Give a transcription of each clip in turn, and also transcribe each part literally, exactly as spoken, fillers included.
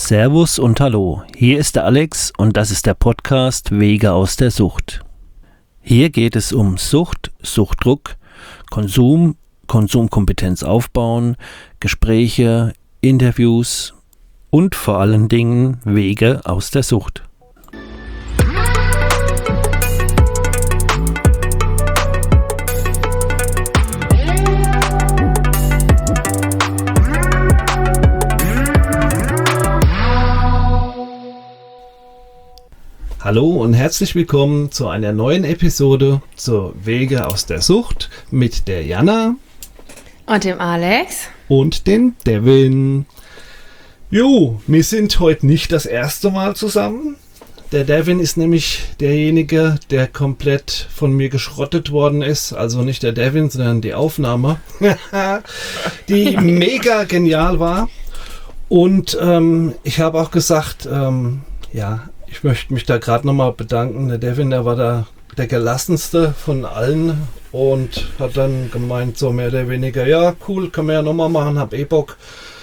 Servus und Hallo, hier ist der Alex und das ist der Podcast Wege aus der Sucht. Hier geht es um Sucht, Suchtdruck, Konsum, Konsumkompetenz aufbauen, Gespräche, Interviews und vor allen Dingen Wege aus der Sucht. Hallo und herzlich willkommen zu einer neuen Episode zur Wege aus der Sucht mit der Jana und dem Alex und dem Devin. Jo, wir sind heute nicht das erste Mal zusammen. Der Devin ist nämlich derjenige, der komplett von mir geschrottet worden ist. Also nicht der Devin, sondern die Aufnahme, die mega genial war. Und ähm, ich habe auch gesagt, ähm, ja, ich möchte mich da gerade nochmal bedanken. Der Devin, der war da der gelassenste von allen und hat dann gemeint, so mehr oder weniger, ja, cool, können wir ja nochmal machen, hab eh Bock.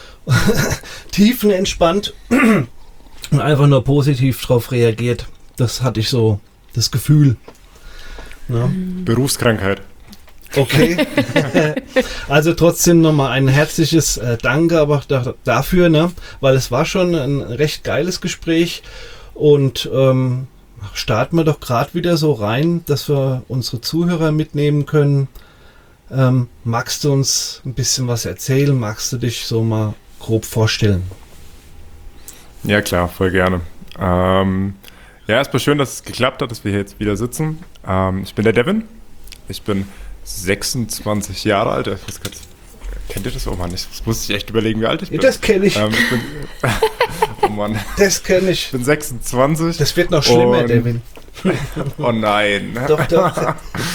Tiefenentspannt und einfach nur positiv drauf reagiert. Das hatte ich so, das Gefühl. Ja. Berufskrankheit. Okay. Also trotzdem nochmal ein herzliches äh, Danke aber da, dafür, ne? Weil es war schon ein recht geiles Gespräch. Und ähm, starten wir doch gerade wieder so rein, dass wir unsere Zuhörer mitnehmen können. Ähm, magst du uns ein bisschen was erzählen? Magst du dich so mal grob vorstellen? Ja klar, voll gerne. Ähm, ja, erstmal schön, dass es geklappt hat, dass wir hier jetzt wieder sitzen. Ähm, ich bin der Devin. Ich bin sechsundzwanzig Jahre alt. Ich weiß grad, kennt ihr das? Oh Mann, ich, das musste ich echt überlegen, wie alt ich bin. Das kenne ich. Ähm, ich bin oh Mann. Das kenne ich. Ich bin sechsundzwanzig. Das wird noch schlimmer, und, Devin. Oh nein. Doch, doch.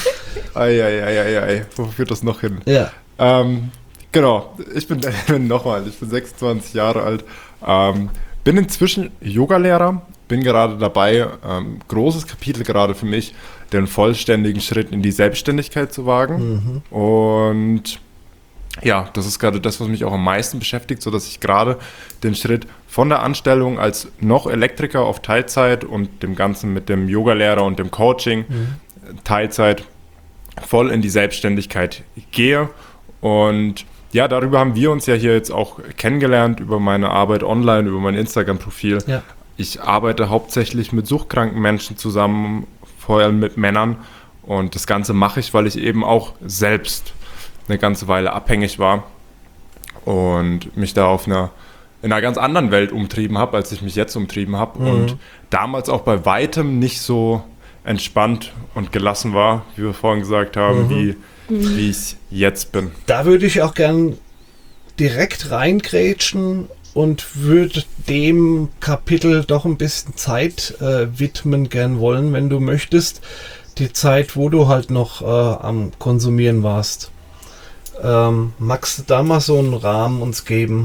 Eieieiei, wo führt das noch hin? Ja. Ähm, genau, ich bin nochmal, ich bin sechsundzwanzig Jahre alt, ähm, bin inzwischen Yogalehrer, bin gerade dabei, ähm, großes Kapitel gerade für mich, den vollständigen Schritt in die Selbstständigkeit zu wagen. Mhm. Und ja, das ist gerade das, was mich auch am meisten beschäftigt, sodass ich gerade den Schritt von der Anstellung als noch Elektriker auf Teilzeit und dem Ganzen mit dem Yogalehrer und dem Coaching mhm. Teilzeit voll in die Selbstständigkeit gehe. Und ja, darüber haben wir uns ja hier jetzt auch kennengelernt, über meine Arbeit online, über mein Instagram-Profil. Ja. Ich arbeite hauptsächlich mit suchtkranken Menschen zusammen, vor allem mit Männern. Und das Ganze mache ich, weil ich eben auch selbst eine ganze Weile abhängig war und mich da auf einer, in einer ganz anderen Welt umtrieben habe, als ich mich jetzt umtrieben habe. Mhm. Und damals auch bei weitem nicht so entspannt und gelassen war, wie wir vorhin gesagt haben, mhm. wie, wie ich jetzt bin. Da würde ich auch gern direkt reingrätschen und würde dem Kapitel doch ein bisschen Zeit äh, widmen gern wollen, wenn du möchtest. Die Zeit, wo du halt noch äh, am Konsumieren warst. Ähm, magst du da mal so einen Rahmen uns geben?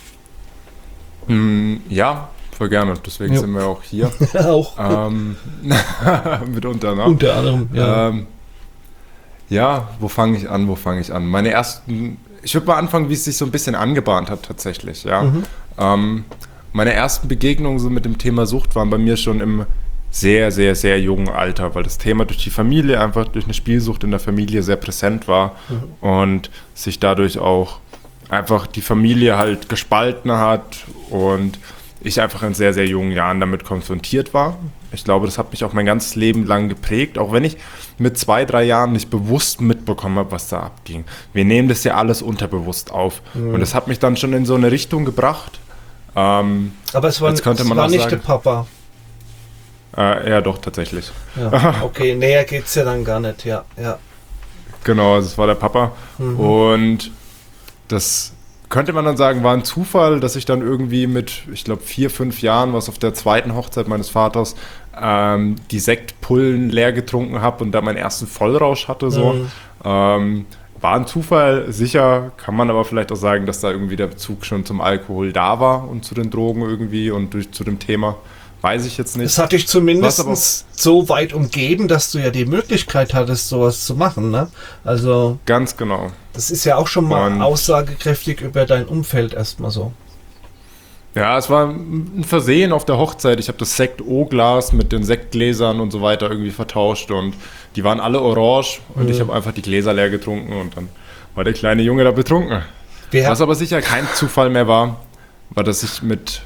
Mm, ja, voll gerne. Deswegen jo. sind wir auch hier. auch. Ähm, mitunter, ne? Unter anderem, ja. Ähm, ja, wo fange ich an, wo fange ich an? Meine ersten, ich würde mal anfangen, wie es sich so ein bisschen angebahnt hat tatsächlich, ja. Mhm. Ähm, meine ersten Begegnungen so mit dem Thema Sucht waren bei mir schon im sehr, sehr, sehr jungen Alter, weil das Thema durch die Familie, einfach durch eine Spielsucht in der Familie sehr präsent war mhm. und sich dadurch auch einfach die Familie halt gespalten hat und ich einfach in sehr, sehr jungen Jahren damit konfrontiert war. Ich glaube, das hat mich auch mein ganzes Leben lang geprägt, auch wenn ich mit zwei, drei Jahren nicht bewusst mitbekommen habe, was da abging. Wir nehmen das ja alles unterbewusst auf mhm. und das hat mich dann schon in so eine Richtung gebracht. Ähm, Aber es war, es war nicht sagen, der Papa. Äh, ja, doch, tatsächlich. Ja, okay, näher geht's ja dann gar nicht, ja. ja. Genau, also es war der Papa. Mhm. Und das könnte man dann sagen, war ein Zufall, dass ich dann irgendwie mit, ich glaube, vier, fünf Jahren, was auf der zweiten Hochzeit meines Vaters, ähm, die Sektpullen leer getrunken habe und da meinen ersten Vollrausch hatte. So. Mhm. Ähm, war ein Zufall, sicher, kann man aber vielleicht auch sagen, dass da irgendwie der Bezug schon zum Alkohol da war und zu den Drogen irgendwie und durch, zu dem Thema. Weiß ich jetzt nicht. Das hat dich zumindest so weit umgeben, dass du ja die Möglichkeit hattest, sowas zu machen, ne? Also. Ganz genau. Das ist ja auch schon mal Und aussagekräftig über dein Umfeld erstmal so. Ja, es war ein Versehen auf der Hochzeit. Ich habe das Sekt-O-Glas mit den Sektgläsern und so weiter irgendwie vertauscht und die waren alle orange und Mhm. ich habe einfach die Gläser leer getrunken und dann war der kleine Junge da betrunken. Wir Was aber sicher kein Zufall mehr war, war, dass ich mit,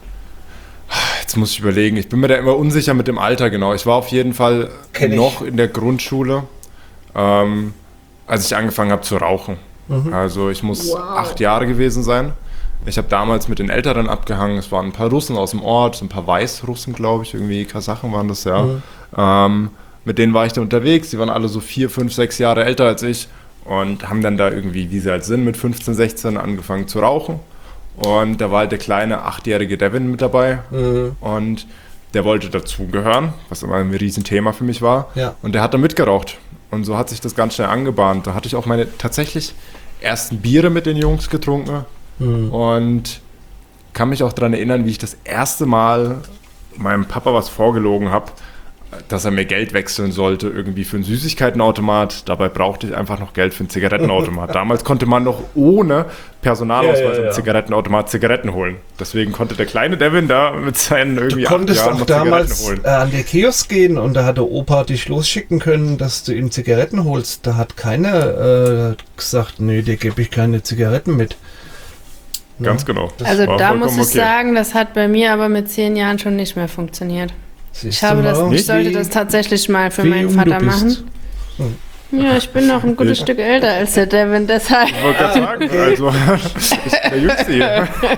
jetzt muss ich überlegen, ich bin mir da immer unsicher mit dem Alter genau. Ich war auf jeden Fall Kenn ich. noch in der Grundschule, ähm, als ich angefangen habe zu rauchen. Mhm. Also ich muss Wow. acht Jahre gewesen sein. Ich habe damals mit den Älteren abgehangen. Es waren ein paar Russen aus dem Ort, so ein paar Weißrussen, glaube ich, irgendwie Kasachen waren das, ja. Mhm. Ähm, mit denen war ich da unterwegs. Die waren alle so vier, fünf, sechs Jahre älter als ich und haben dann da irgendwie, wie sie halt sind, mit fünfzehn, sechzehn angefangen zu rauchen. Und da war halt der kleine achtjährige Devin mit dabei Mhm. und der wollte dazugehören, was immer ein Riesenthema für mich war. Ja. Und der hat da mitgeraucht. Und so hat sich das ganz schnell angebahnt. Da hatte ich auch meine tatsächlich ersten Biere mit den Jungs getrunken. Mhm. Und kann mich auch daran erinnern, wie ich das erste Mal meinem Papa was vorgelogen habe, dass er mir Geld wechseln sollte, irgendwie für einen Süßigkeitenautomat. Dabei brauchte ich einfach noch Geld für einen Zigarettenautomat. Damals konnte man noch ohne Personalausweis Ja, ja, ja. am Zigarettenautomat Zigaretten holen. Deswegen konnte der kleine Devin da mit seinen Du irgendwie acht konntest Jahren auch noch damals Zigaretten äh, holen. an der Kiosk gehen und da hat der Opa dich losschicken können, dass du ihm Zigaretten holst. Da hat keiner äh, gesagt, nee, dir gebe ich keine Zigaretten mit. Ganz genau. Das Also war da muss vollkommen ich okay. sagen, das hat bei mir aber mit zehn Jahren schon nicht mehr funktioniert. Siehst Ich habe du das, mal, ich sollte wie- das tatsächlich mal für wie meinen jung Vater du bist. machen. Ja, ich bin noch ein gutes Ich- Stück älter als der Devin, deshalb. Ich wollte gerade sagen, also, ich bin der Jüngste hier.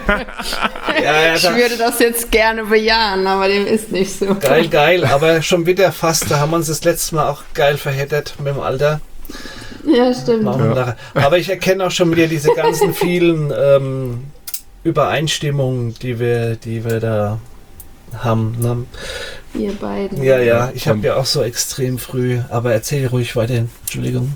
Ja, ja, Ich da, würde das jetzt gerne bejahen, aber dem ist nicht so. geil, geil, aber schon wieder fast, da haben wir uns das letzte Mal auch geil verheddert mit dem Alter. Ja, stimmt. Machen wir Ja. nachher. Aber ich erkenne auch schon wieder diese ganzen vielen ähm, Übereinstimmungen, die wir, die wir da haben. Ne? Ihr beiden. Ja, ja, ich habe Und- ja auch so extrem früh, aber erzähl ruhig weiter. Entschuldigung.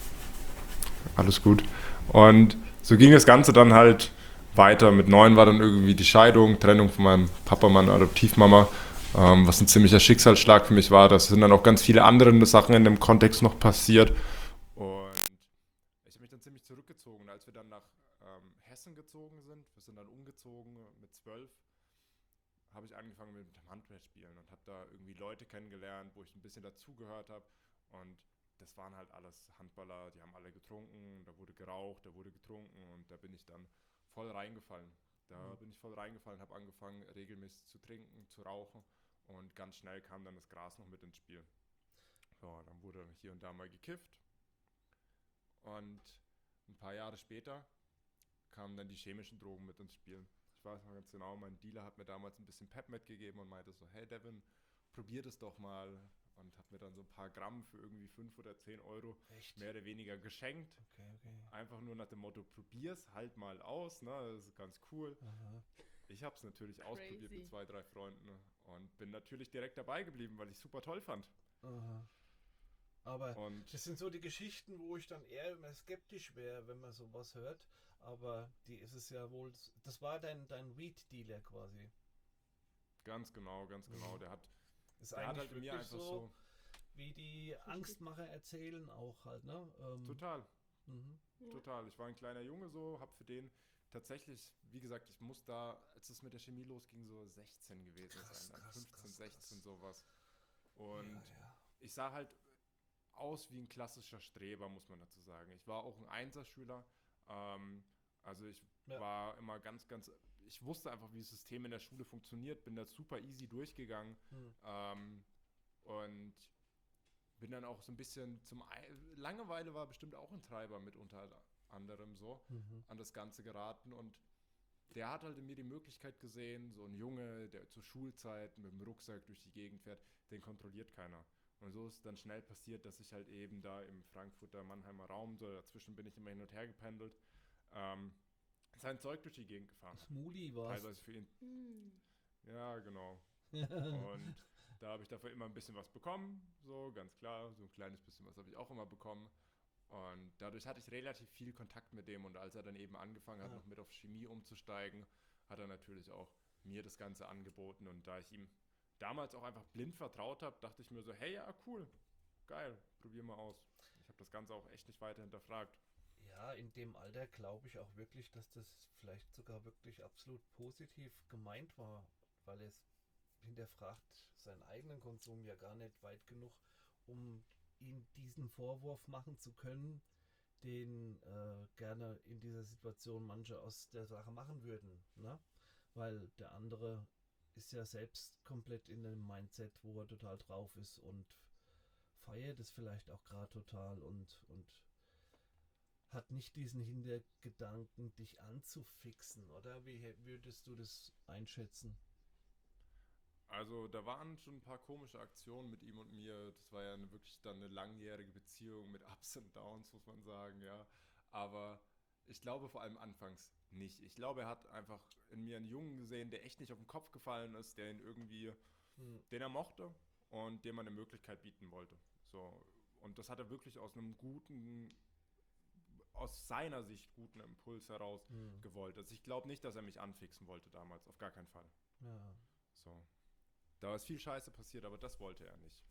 Alles gut. Und so ging das Ganze dann halt weiter. Mit neun war dann irgendwie die Scheidung, Trennung von meinem Papa, meiner Adoptivmama, ähm, was ein ziemlicher Schicksalsschlag für mich war. Das sind dann auch ganz viele andere Sachen in dem Kontext noch passiert. Und ich habe mich dann ziemlich zurückgezogen. Als wir dann nach ähm, Hessen gezogen sind, wir sind dann umgezogen mit zwölf, habe ich angefangen mit dem Handballspielen und habe da irgendwie Leute kennengelernt, wo ich ein bisschen dazugehört habe. Und das waren halt alles Handballer, die haben alle getrunken, da wurde geraucht, da wurde getrunken und da bin ich dann voll reingefallen. Da Mhm. bin ich voll reingefallen, habe angefangen regelmäßig zu trinken, zu rauchen und ganz schnell kam dann das Gras noch mit ins Spiel. So, dann wurde hier und da mal gekifft und ein paar Jahre später kamen dann die chemischen Drogen mit ins Spiel. Ich weiß noch ganz genau, mein Dealer hat mir damals ein bisschen Pep mitgegeben und meinte so, hey Devin, probier das doch mal. Und hat mir dann so ein paar Gramm für irgendwie fünf oder zehn Euro Echt? mehr oder weniger geschenkt. Okay, okay. Einfach nur nach dem Motto, probier's halt mal aus, ne? Das ist ganz cool. Aha. Ich habe es natürlich ausprobiert Crazy. mit zwei, drei Freunden und bin natürlich direkt dabei geblieben, weil ich super toll fand. Aha. Aber Und das sind so die Geschichten, wo ich dann eher immer skeptisch wäre, wenn man sowas hört. Aber die ist es ja wohl. Das war dein, dein Weed-Dealer quasi. ganz genau, ganz genau, Mhm. der hat, Ist der hat eigentlich halt in mir wirklich einfach so, so, wie die Angstmacher erzählen auch halt, ne? Ähm, total, mhm. total. Ich war ein kleiner Junge so, hab für den tatsächlich, wie gesagt, ich muss da, als es mit der Chemie losging, so sechzehn gewesen Krass, sein, dann krass, fünfzehn, krass, sechzehn krass. sowas. Und Ja, ja. ich sah halt aus wie ein klassischer Streber, muss man dazu sagen. Ich war auch ein Einserschüler. Ähm, also ich Ja. war immer ganz, ganz, ich wusste einfach, wie das System in der Schule funktioniert, bin da super easy durchgegangen Hm. ähm, und bin dann auch so ein bisschen zum, Ei- Langeweile war bestimmt auch ein Treiber mit unter anderem so, Mhm. an das Ganze geraten und der hat halt in mir die Möglichkeit gesehen, so ein Junge, der zur Schulzeit mit dem Rucksack durch die Gegend fährt, den kontrolliert keiner. Und so ist dann schnell passiert, dass ich halt eben da im Frankfurter Mannheimer Raum, so dazwischen bin ich immer hin und her gependelt, ähm, sein Zeug durch die Gegend gefahren. Smoothie war Teilweise für ihn. Hm. Ja, genau. Und da habe ich dafür immer ein bisschen was bekommen, so ganz klar, so ein kleines bisschen was habe ich auch immer bekommen. Und dadurch hatte ich relativ viel Kontakt mit dem und als er dann eben angefangen hat, Ja. noch mit auf Chemie umzusteigen, hat er natürlich auch mir das Ganze angeboten und da ich ihm damals auch einfach blind vertraut habe, dachte ich mir so, hey, ja, cool, geil, probier mal aus. Ich habe das Ganze auch echt nicht weiter hinterfragt. Ja, in dem Alter glaube ich auch wirklich, dass das vielleicht sogar wirklich absolut positiv gemeint war, weil es hinterfragt seinen eigenen Konsum ja gar nicht weit genug, um ihm diesen Vorwurf machen zu können, den äh, gerne in dieser Situation manche aus der Sache machen würden. Ne? Weil der andere ist ja selbst komplett in einem Mindset, wo er total drauf ist und feiert es vielleicht auch gerade total und, und hat nicht diesen Hintergedanken, dich anzufixen, oder? Wie würdest du das einschätzen? Also da waren schon ein paar komische Aktionen mit ihm und mir. Das war ja eine, wirklich dann eine langjährige Beziehung mit Ups und Downs, muss man sagen, ja. Aber ich glaube vor allem anfangs nicht. Ich glaube, er hat einfach in mir einen Jungen gesehen, der echt nicht auf den Kopf gefallen ist, der ihn irgendwie, Hm. den er mochte und dem man eine Möglichkeit bieten wollte. So. Und das hat er wirklich aus einem guten, aus seiner Sicht guten Impuls heraus Hm. gewollt. Also ich glaube nicht, dass er mich anfixen wollte damals, auf gar keinen Fall. Ja. So. Da ist viel Scheiße passiert, aber das wollte er nicht.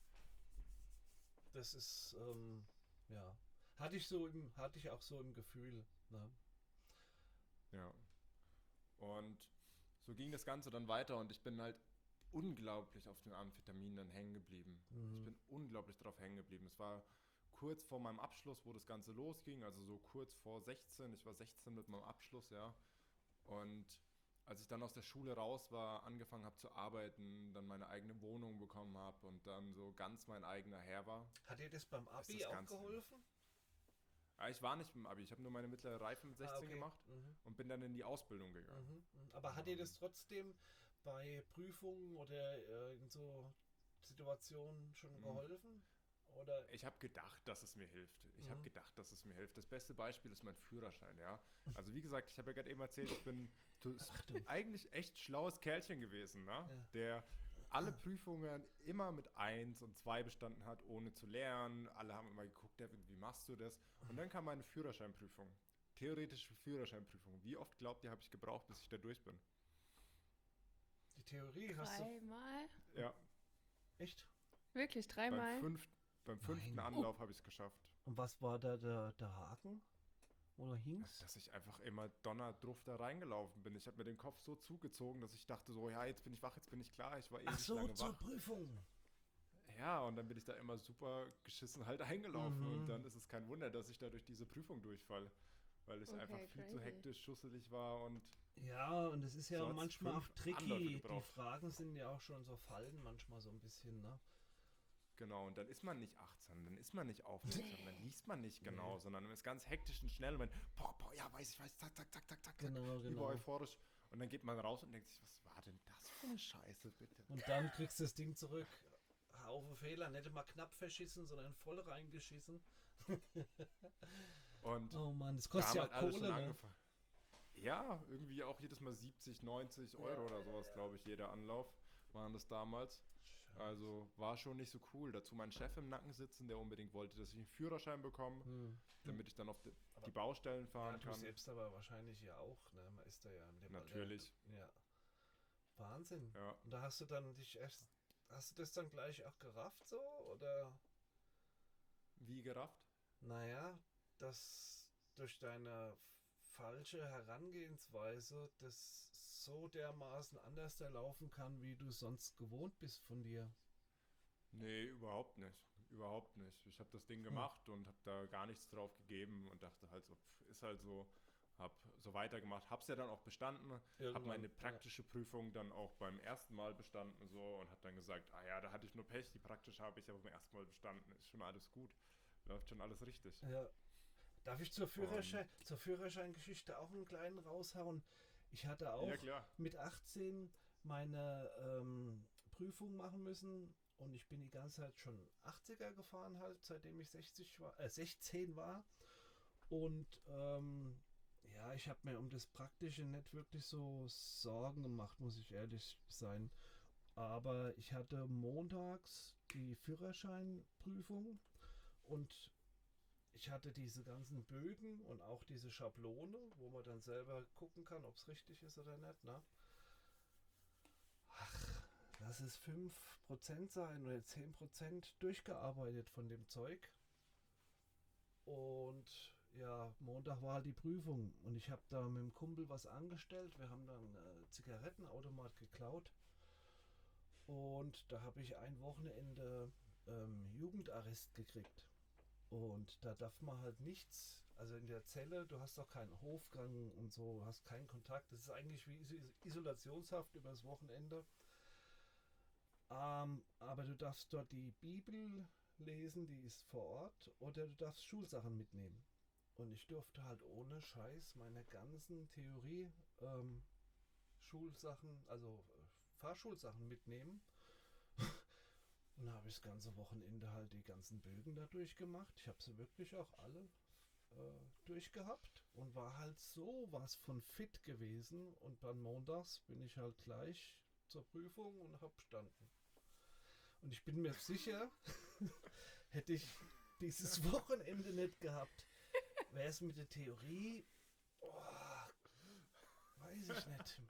Das ist, ähm, ja. Hatte ich so im, hatte ich auch so im Gefühl. Ne? Ja. Und so ging das Ganze dann weiter und ich bin halt unglaublich auf den Amphetaminen dann hängen geblieben. Mhm. Ich bin unglaublich drauf hängen geblieben. Es war kurz vor meinem Abschluss, wo das Ganze losging, also so kurz vor sechzehn. Ich war sechzehn mit meinem Abschluss, ja. Und als ich dann aus der Schule raus war, angefangen habe zu arbeiten, dann meine eigene Wohnung bekommen habe und dann so ganz mein eigener Herr war. Hat dir das beim Abi das auch Ganze. geholfen? Ja, ich war nicht im Abi, ich habe nur meine mittlere Reife mit sechzehn Ah, okay. gemacht Mhm. und bin dann in die Ausbildung gegangen. Mhm. Aber hat dir das trotzdem bei Prüfungen oder äh, in so Situationen schon Mhm. geholfen? Oder? Ich habe gedacht, dass es mir hilft. Ich Mhm. habe gedacht, dass es mir hilft. Das beste Beispiel ist mein Führerschein, ja. Also wie gesagt, ich habe ja gerade eben erzählt, ich bin tu- eigentlich echt schlaues Kerlchen gewesen, ne? Ja. Der alle Prüfungen immer mit eins und zwei bestanden hat, ohne zu lernen. Alle haben immer geguckt, Devin, wie machst du das? Und dann kam meine Führerscheinprüfung. Theoretische Führerscheinprüfung. Wie oft glaubt ihr, habe ich gebraucht, bis ich da durch bin? Die Theorie hast du. Dreimal? Ja, Echt? Wirklich beim, dreimal? fünf, beim fünften Nein. Anlauf habe ich es geschafft. Und was war da der, der Haken? Oder hing's? Dass ich einfach immer donnerdruff da reingelaufen bin. Ich habe mir den Kopf so zugezogen, dass ich dachte so, ja, jetzt bin ich wach, jetzt bin ich klar. Ich war ewig Ach so, lange zur wach. Prüfung. Ja, und dann bin ich da immer super geschissen halt eingelaufen. Mhm. Und dann ist es kein Wunder, dass ich da durch diese Prüfung durchfalle. Weil ich Okay, einfach viel zu crazy. hektisch, schusselig war und Ja, und es ist ja So hat's manchmal auch fünf Anläufe tricky. Die gebraucht. Fragen sind ja auch schon so Fallen manchmal so ein bisschen, ne? genau, und dann ist man nicht achtsam, dann ist man nicht aufmerksam, dann liest man nicht genau, sondern man ist ganz hektisch und schnell und man, boah, boah, ja, weiß ich, weiß, zack, zack, zack, zack, zack, Genau, zack, genau. über euphorisch. Und dann geht man raus und denkt sich, was war denn das für eine Scheiße, bitte? Und dann kriegst du das Ding zurück. Haufe Fehler, nicht mal knapp verschissen, sondern voll reingeschissen. Und Oh Mann, das da kostet haben ja halt auch alle schon Kohle, ne? angefangen. Ja, irgendwie auch jedes Mal siebzig, neunzig Euro oder sowas, glaube ich, jeder Anlauf waren das damals. Also war schon nicht so cool. Dazu mein Chef im Nacken sitzen, der unbedingt wollte, dass ich einen Führerschein bekomme, Hm. damit ich dann auf die, Aber- die Baustellen Ja, fahren du kann. selbst aber wahrscheinlich ja auch, ne? Man ist da ja mit dem Natürlich. Alter. Ja. Wahnsinn. Ja. Und da hast du dann dich erst, hast du das dann gleich auch gerafft so? Oder? Wie gerafft? Naja, dass durch deine falsche Herangehensweise das so dermaßen anders laufen kann, wie du sonst gewohnt bist von dir. Nee, überhaupt nicht. Überhaupt nicht. Ich habe das Ding gemacht und habe da gar nichts drauf gegeben und dachte halt so, pff, ist halt so. Habe so weitergemacht, habe es ja dann auch bestanden, habe Irgendwann, meine ja. praktische Prüfung dann auch beim ersten Mal bestanden so und habe dann gesagt, ah ja, da hatte ich nur Pech, die praktische habe ich aber beim ersten Mal bestanden, ist schon alles gut, läuft schon alles richtig. Ja. Darf ich zur, Führerschein, zur Führerscheingeschichte auch einen kleinen raushauen? Ich hatte auch Ja, klar. mit achtzehn meine ähm, Prüfung machen müssen und ich bin die ganze Zeit schon achtziger gefahren halt, seitdem ich sechzig war, äh, sechzehn war. Und ähm, ja, ich habe mir um das Praktische nicht wirklich so Sorgen gemacht, muss ich ehrlich sein. Aber ich hatte montags die Führerscheinprüfung und ich hatte diese ganzen Bögen und auch diese Schablone, wo man dann selber gucken kann, ob es richtig ist oder nicht. Ne? Ach, lass es fünf Prozent sein oder zehn Prozent durchgearbeitet von dem Zeug. Und ja, Montag war halt die Prüfung und ich habe da mit dem Kumpel was angestellt. Wir haben dann äh, Zigarettenautomat geklaut und da habe ich ein Wochenende ähm, Jugendarrest gekriegt. Und da darf man halt nichts, also in der Zelle, du hast doch keinen Hofgang und so, hast keinen Kontakt. Das ist eigentlich wie Is- Isolationshaft über das Wochenende. Ähm, aber du darfst dort die Bibel lesen, die ist vor Ort, oder du darfst Schulsachen mitnehmen. Und ich durfte halt ohne Scheiß meine ganzen Theorie ähm, Schulsachen, also äh, Fahrschulsachen mitnehmen. Und da habe ich das ganze Wochenende halt die ganzen Bögen da durchgemacht. Ich habe sie wirklich auch alle äh, durchgehabt und war halt so was von fit gewesen. Und dann montags bin ich halt gleich zur Prüfung und habe bestanden. Und ich bin mir sicher, hätte ich dieses Wochenende nicht gehabt, wäre es mit der Theorie, oh, weiß ich nicht.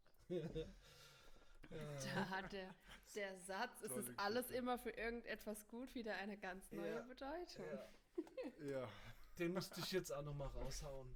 Da hat der, der Satz, es Tolle ist alles Geschichte. immer für irgendetwas gut, wieder eine ganz neue Ja. Bedeutung. Ja, Ja, den musste ich jetzt auch nochmal raushauen.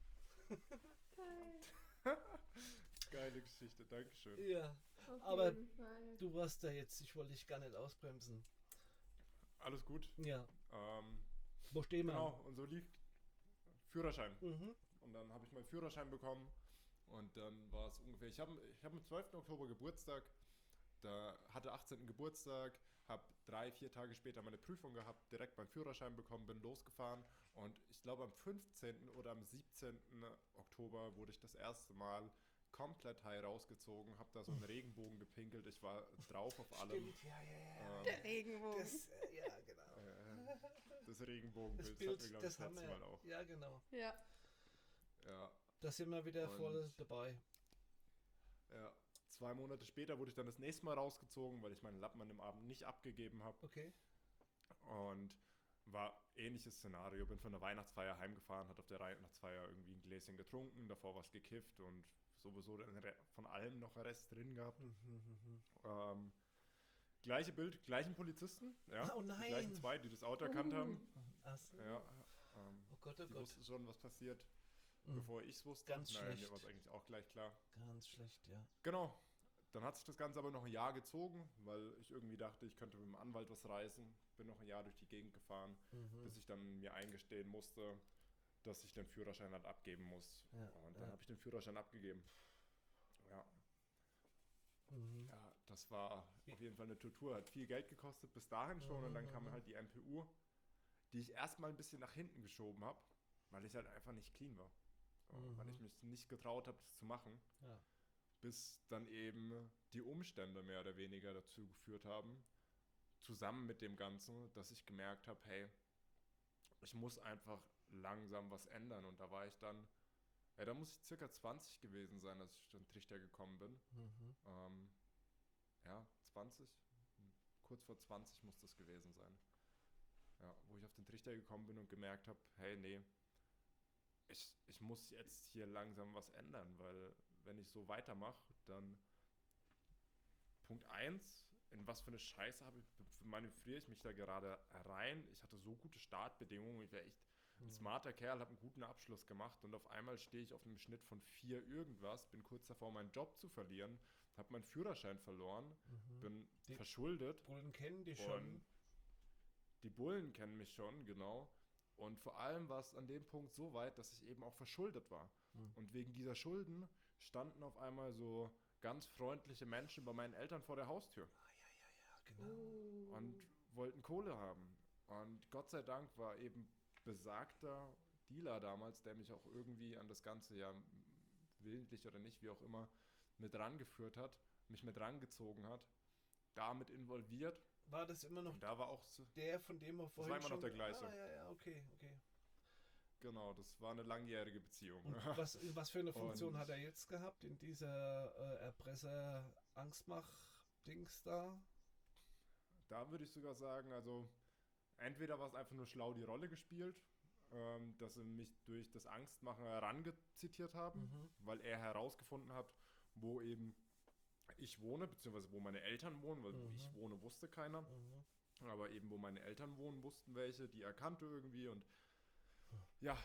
geile Geschichte, Dankeschön. Ja, Auf aber jeden Fall. du warst da jetzt, ich wollte dich gar nicht ausbremsen. Alles gut. Ja, Ähm, wo stehen wir? genau, und so lief Führerschein. Mhm. Und dann habe ich meinen Führerschein bekommen und dann war es ungefähr, ich habe ich hab am zwölften Oktober Geburtstag, da hatte achtzehnten Geburtstag, habe drei, vier Tage später meine Prüfung gehabt, direkt meinen Führerschein bekommen, bin losgefahren und ich glaube am fünfzehnten oder am siebzehnten Oktober wurde ich das erste Mal komplett high rausgezogen, habe da so einen Regenbogen gepinkelt, ich war drauf auf allem. Stimmt, ja, ja, ja. Ähm, Der Regenbogen. Das, äh, ja, genau. äh, das Das Regenbogenbild, das, Bild, hatten wir, glaube ich, das das haben letzte wir. Mal auch. Ja, genau. Ja. Ja, Da sind wir wieder Und- voll dabei. ja. Zwei Monate später wurde ich dann das nächste Mal rausgezogen, weil ich meinen Lappen an dem Abend nicht abgegeben habe. Okay. Und war ähnliches Szenario. Bin von der Weihnachtsfeier heimgefahren, hat auf der Weihnachtsfeier irgendwie ein Gläschen getrunken, davor was gekifft und sowieso den Re- von allem noch Rest drin gehabt. Ähm, gleiche Bild, gleichen Polizisten, ja, Oh nein. die gleichen zwei, die das Auto erkannt haben. Ach so. Ja, ähm, Oh Gott, oh die Gott. wussten schon, was passiert, Mhm. bevor ich es wusste. Ganz Nein, schlecht. mir war es eigentlich auch gleich klar. Ganz schlecht, ja. Genau. Dann hat sich das Ganze aber noch ein Jahr gezogen, weil ich irgendwie dachte, ich könnte mit dem Anwalt was reißen. Bin noch ein Jahr durch die Gegend gefahren, Mhm. bis ich dann mir eingestehen musste, dass ich den Führerschein halt abgeben muss. Ja, Und dann ja. habe ich den Führerschein abgegeben. Ja. Mhm. ja, das war auf jeden Fall eine Tortur. Hat viel Geld gekostet bis dahin schon. Und dann kam halt die M P U, die ich erstmal ein bisschen nach hinten geschoben habe, weil ich halt einfach nicht clean war. So, Mhm. Weil ich mich nicht getraut habe, das zu machen. Ja. Bis dann eben die Umstände mehr oder weniger dazu geführt haben, zusammen mit dem Ganzen, dass ich gemerkt habe, hey, ich muss einfach langsam was ändern. Und da war ich dann, ja, da muss ich circa zwanzig gewesen sein, als ich auf den Trichter gekommen bin. Mhm. Ähm, ja, zwanzig, kurz vor zwanzig muss das gewesen sein. Ja, wo ich auf den Trichter gekommen bin und gemerkt habe, hey, nee, ich, ich muss jetzt hier langsam was ändern, weil wenn ich so weitermache, dann Punkt eins, in was für eine Scheiße habe ich, manövriere ich mich da gerade rein. Ich hatte so gute Startbedingungen, ich wäre echt ein smarter Kerl, habe einen guten Abschluss gemacht und auf einmal stehe ich auf einem Schnitt von vier irgendwas, bin kurz davor, meinen Job zu verlieren, habe meinen Führerschein verloren, bin Die- verschuldet. Bullen kennen die Und schon. die Bullen kennen mich schon, genau. Und vor allem war es an dem Punkt so weit, dass ich eben auch verschuldet war. Hm. Und wegen dieser Schulden standen auf einmal so ganz freundliche Menschen bei meinen Eltern vor der Haustür Ah, ja, ja, ja, genau. und wollten Kohle haben. Und Gott sei Dank war eben besagter Dealer damals, der mich auch irgendwie an das Ganze ja willentlich oder nicht, wie auch immer, mit rangeführt hat, mich mit rangezogen hat, damit involviert. War das immer noch Und da war auch so, der, von dem wir vorhin war immer noch schon... der gleiche. Ah, ja, ja, okay, okay. genau, das war eine langjährige Beziehung. Und was, was für eine Funktion Und- hat er jetzt gehabt in dieser äh, Erpresser-Angstmach-Dings da? Da würde ich sogar sagen, also entweder war es einfach nur schlau die Rolle gespielt, ähm, dass sie mich durch das Angstmachen herangezitiert haben, Mhm. weil er herausgefunden hat, wo eben ich wohne, beziehungsweise wo meine Eltern wohnen, weil Mhm. wo ich wohne, wusste keiner. Mhm. Aber eben wo meine Eltern wohnen, wussten welche, die er kannte irgendwie und ja,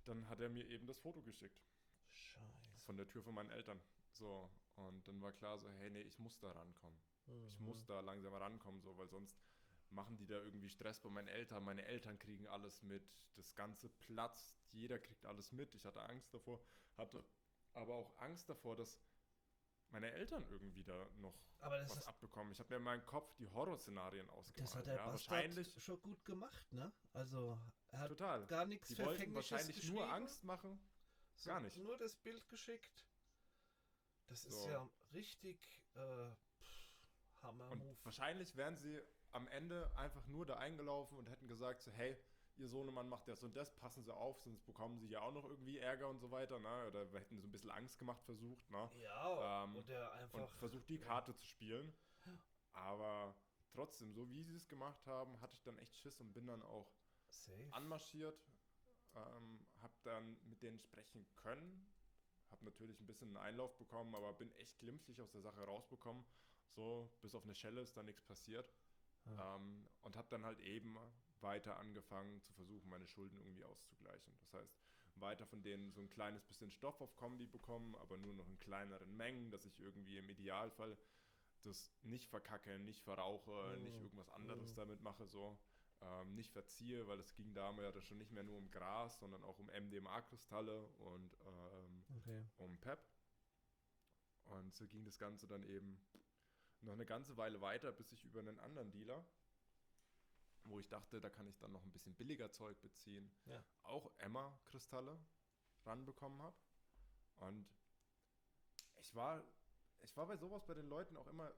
dann hat er mir eben das Foto geschickt Scheiße. von der Tür von meinen Eltern. So, und dann war klar so, hey, nee, ich muss da rankommen. Mhm. Ich muss da langsam rankommen, so, weil sonst machen die da irgendwie Stress bei meinen Eltern. Meine Eltern kriegen alles mit, das ganze platzt, jeder kriegt alles mit. Ich hatte Angst davor, hatte aber auch Angst davor, dass meine Eltern irgendwie da noch aber das was ist, abbekommen. Ich habe mir in meinem Kopf die Horrorszenarien ausgemalt. Das hat der ja, Bastard wahrscheinlich schon gut gemacht, ne? Also, er hat total. gar nichts Die wollten Verfängliches wahrscheinlich geschrieben. nur Angst machen. So, Gar nicht. Nur das Bild geschickt. Das ist So. ja richtig äh, Hammer-Move. Und wahrscheinlich wären sie am Ende einfach nur da eingelaufen und hätten gesagt so, hey, ihr Sohnemann macht das und das, passen Sie auf, sonst bekommen Sie ja auch noch irgendwie Ärger und so weiter, ne? Oder wir hätten so ein bisschen Angst gemacht versucht, ne? Ja, ähm, oder einfach... Und versucht die Karte zu spielen. Aber trotzdem, so wie sie es gemacht haben, hatte ich dann echt Schiss und bin dann auch Safe. anmarschiert, ähm, hab dann mit denen sprechen können, hab natürlich ein bisschen einen Einlauf bekommen, aber bin echt glimpflich aus der Sache rausbekommen. So, bis auf eine Schelle ist da nichts passiert. Ja. Ähm, und habe dann halt eben weiter angefangen zu versuchen, meine Schulden irgendwie auszugleichen. Das heißt, weiter von denen so ein kleines bisschen Stoff auf Kombi bekommen, aber nur noch in kleineren Mengen, dass ich irgendwie im Idealfall das nicht verkacke, nicht verrauche, Mhm. nicht irgendwas anderes Mhm. damit mache, so. Ähm, nicht verziehe, weil es ging damals ja schon nicht mehr nur um Gras, sondern auch um M D M A-Kristalle und ähm, Okay. um P E P. Und so ging das Ganze dann eben noch eine ganze Weile weiter, bis ich über einen anderen Dealer, wo ich dachte, da kann ich dann noch ein bisschen billiger Zeug beziehen, Ja. auch Emma-Kristalle ranbekommen habe. Und ich war, ich war bei sowas bei den Leuten auch immer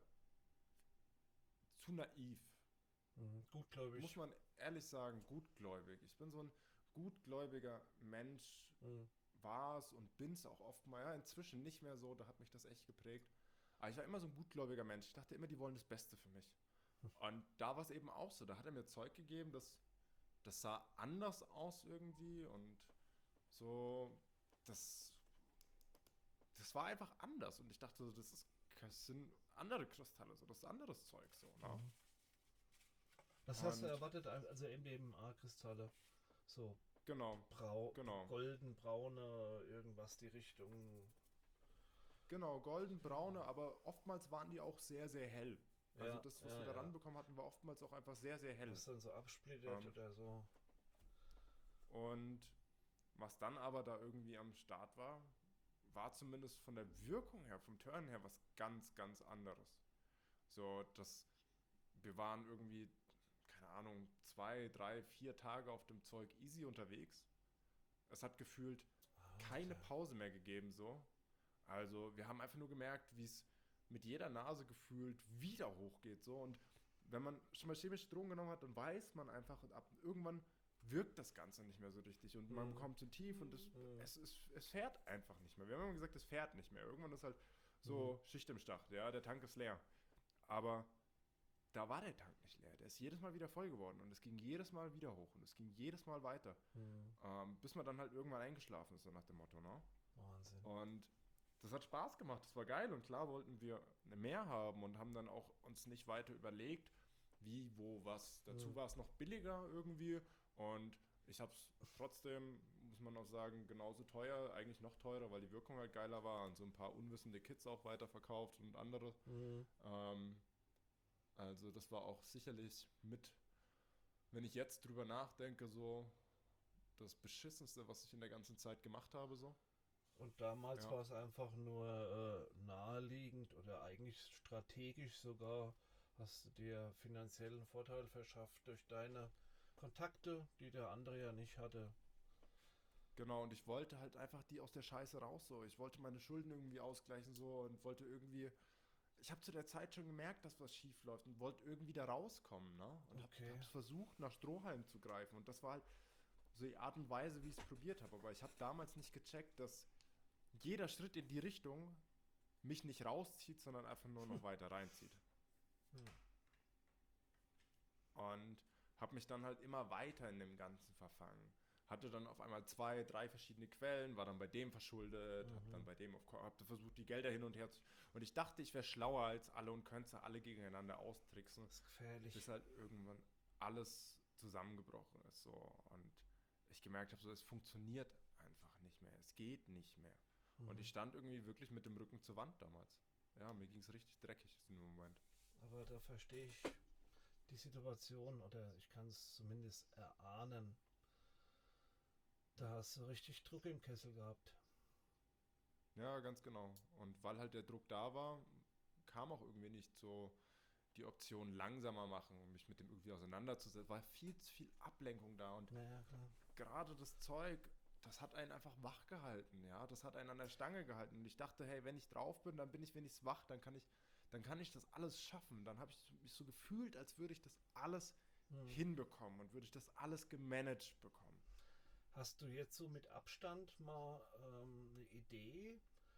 zu naiv. Mhm. Gutgläubig. Muss man ehrlich sagen, gutgläubig. Ich bin so ein gutgläubiger Mensch, Mhm. war es und bin es auch oft mal. Ja, inzwischen nicht mehr so, da hat mich das echt geprägt. Aber ich war immer so ein gutgläubiger Mensch. Ich dachte immer, die wollen das Beste für mich. Und da war es eben auch so. Da hat er mir Zeug gegeben, das, das sah anders aus irgendwie und so, das, das war einfach anders. Und ich dachte, so, das, ist, das sind andere Kristalle, so, das ist anderes Zeug. So, ne? Mhm. Was hast du Und- erwartet? Also M D M A-Kristalle. So Genau, brau Genau. golden, braune, irgendwas die Richtung. genau, golden, braune, aber oftmals waren die auch sehr, sehr hell. Also Ja, das, was ja, wir da ja. ranbekommen hatten, war oftmals auch einfach sehr, sehr hell. Was dann so absplittert Ähm. oder so. Und was dann aber da irgendwie am Start war, war zumindest von der Wirkung her, vom Turn her, was ganz, ganz anderes. So, dass wir waren irgendwie, keine Ahnung, zwei, drei, vier Tage auf dem Zeug easy unterwegs. Es hat gefühlt keine Pause mehr gegeben, so. Also, wir haben einfach nur gemerkt, wie es mit jeder Nase gefühlt wieder hochgeht, so. Und wenn man schon mal chemische Drogen genommen hat, dann weiß man einfach, und ab irgendwann wirkt das Ganze nicht mehr so richtig und man Mhm. kommt zu tief und es, Mhm. es, es, es fährt einfach nicht mehr. Wir haben immer gesagt, es fährt nicht mehr. Irgendwann ist halt so Schicht im Schacht, ja, der Tank ist leer. Aber da war der Tank nicht leer. Der ist jedes Mal wieder voll geworden und es ging jedes Mal wieder hoch und es ging jedes Mal weiter. Mhm. Ähm, bis man dann halt irgendwann eingeschlafen ist, so nach dem Motto, ne? Wahnsinn. Und das hat Spaß gemacht, das war geil und klar wollten wir mehr haben und haben dann auch uns nicht weiter überlegt, wie, wo, was. Dazu Mhm. war es noch billiger irgendwie und ich habe es trotzdem, muss man auch sagen, genauso teuer, eigentlich noch teurer, weil die Wirkung halt geiler war und so ein paar unwissende Kids auch weiterverkauft und andere. Mhm. Ähm, also das war auch sicherlich mit, wenn ich jetzt drüber nachdenke, so das Beschissenste, was ich in der ganzen Zeit gemacht habe, so. Und damals Ja. war es einfach nur äh, naheliegend oder eigentlich strategisch sogar, hast du dir finanziellen Vorteil verschafft durch deine Kontakte, die der andere ja nicht hatte. Genau, und ich wollte halt einfach die aus der Scheiße raus, so. Ich wollte meine Schulden irgendwie ausgleichen, so, und wollte irgendwie. Ich habe zu der Zeit schon gemerkt, dass was schief läuft und wollte irgendwie da rauskommen, ne? Und Okay. habe versucht, nach Strohhalm zu greifen. Und das war halt so die Art und Weise, wie ich es probiert habe. Aber ich habe damals nicht gecheckt, dass jeder Schritt in die Richtung mich nicht rauszieht, sondern einfach nur noch weiter reinzieht. Und habe mich dann halt immer weiter in dem Ganzen verfangen. Hatte dann auf einmal zwei, drei verschiedene Quellen, war dann bei dem verschuldet, habe dann bei dem auf, hab versucht, die Gelder hin und her zu. Und ich dachte, ich wäre schlauer als alle und könnte alle gegeneinander austricksen, Das ist gefährlich. bis halt irgendwann alles zusammengebrochen ist. So. Und ich gemerkt habe, so, es funktioniert nicht mehr. Es geht nicht mehr. Mhm. Und ich stand irgendwie wirklich mit dem Rücken zur Wand damals. Ja, mir ging es richtig dreckig in dem Moment. Aber da verstehe ich die Situation, oder ich kann es zumindest erahnen. Da hast du richtig Druck im Kessel gehabt. Ja, ganz genau. Und weil halt der Druck da war, kam auch irgendwie nicht so die Option langsamer machen, um mich mit dem irgendwie auseinanderzusetzen. War viel zu viel Ablenkung da und Naja, klar. gerade das Zeug, das hat einen einfach wach gehalten, ja, das hat einen an der Stange gehalten und ich dachte, hey, wenn ich drauf bin, dann bin ich wenigstens wach, dann kann ich, dann kann ich das alles schaffen, dann habe ich mich so gefühlt, als würde ich das alles hm. hinbekommen und würde ich das alles gemanagt bekommen. Hast du jetzt so mit Abstand mal ähm, eine Idee?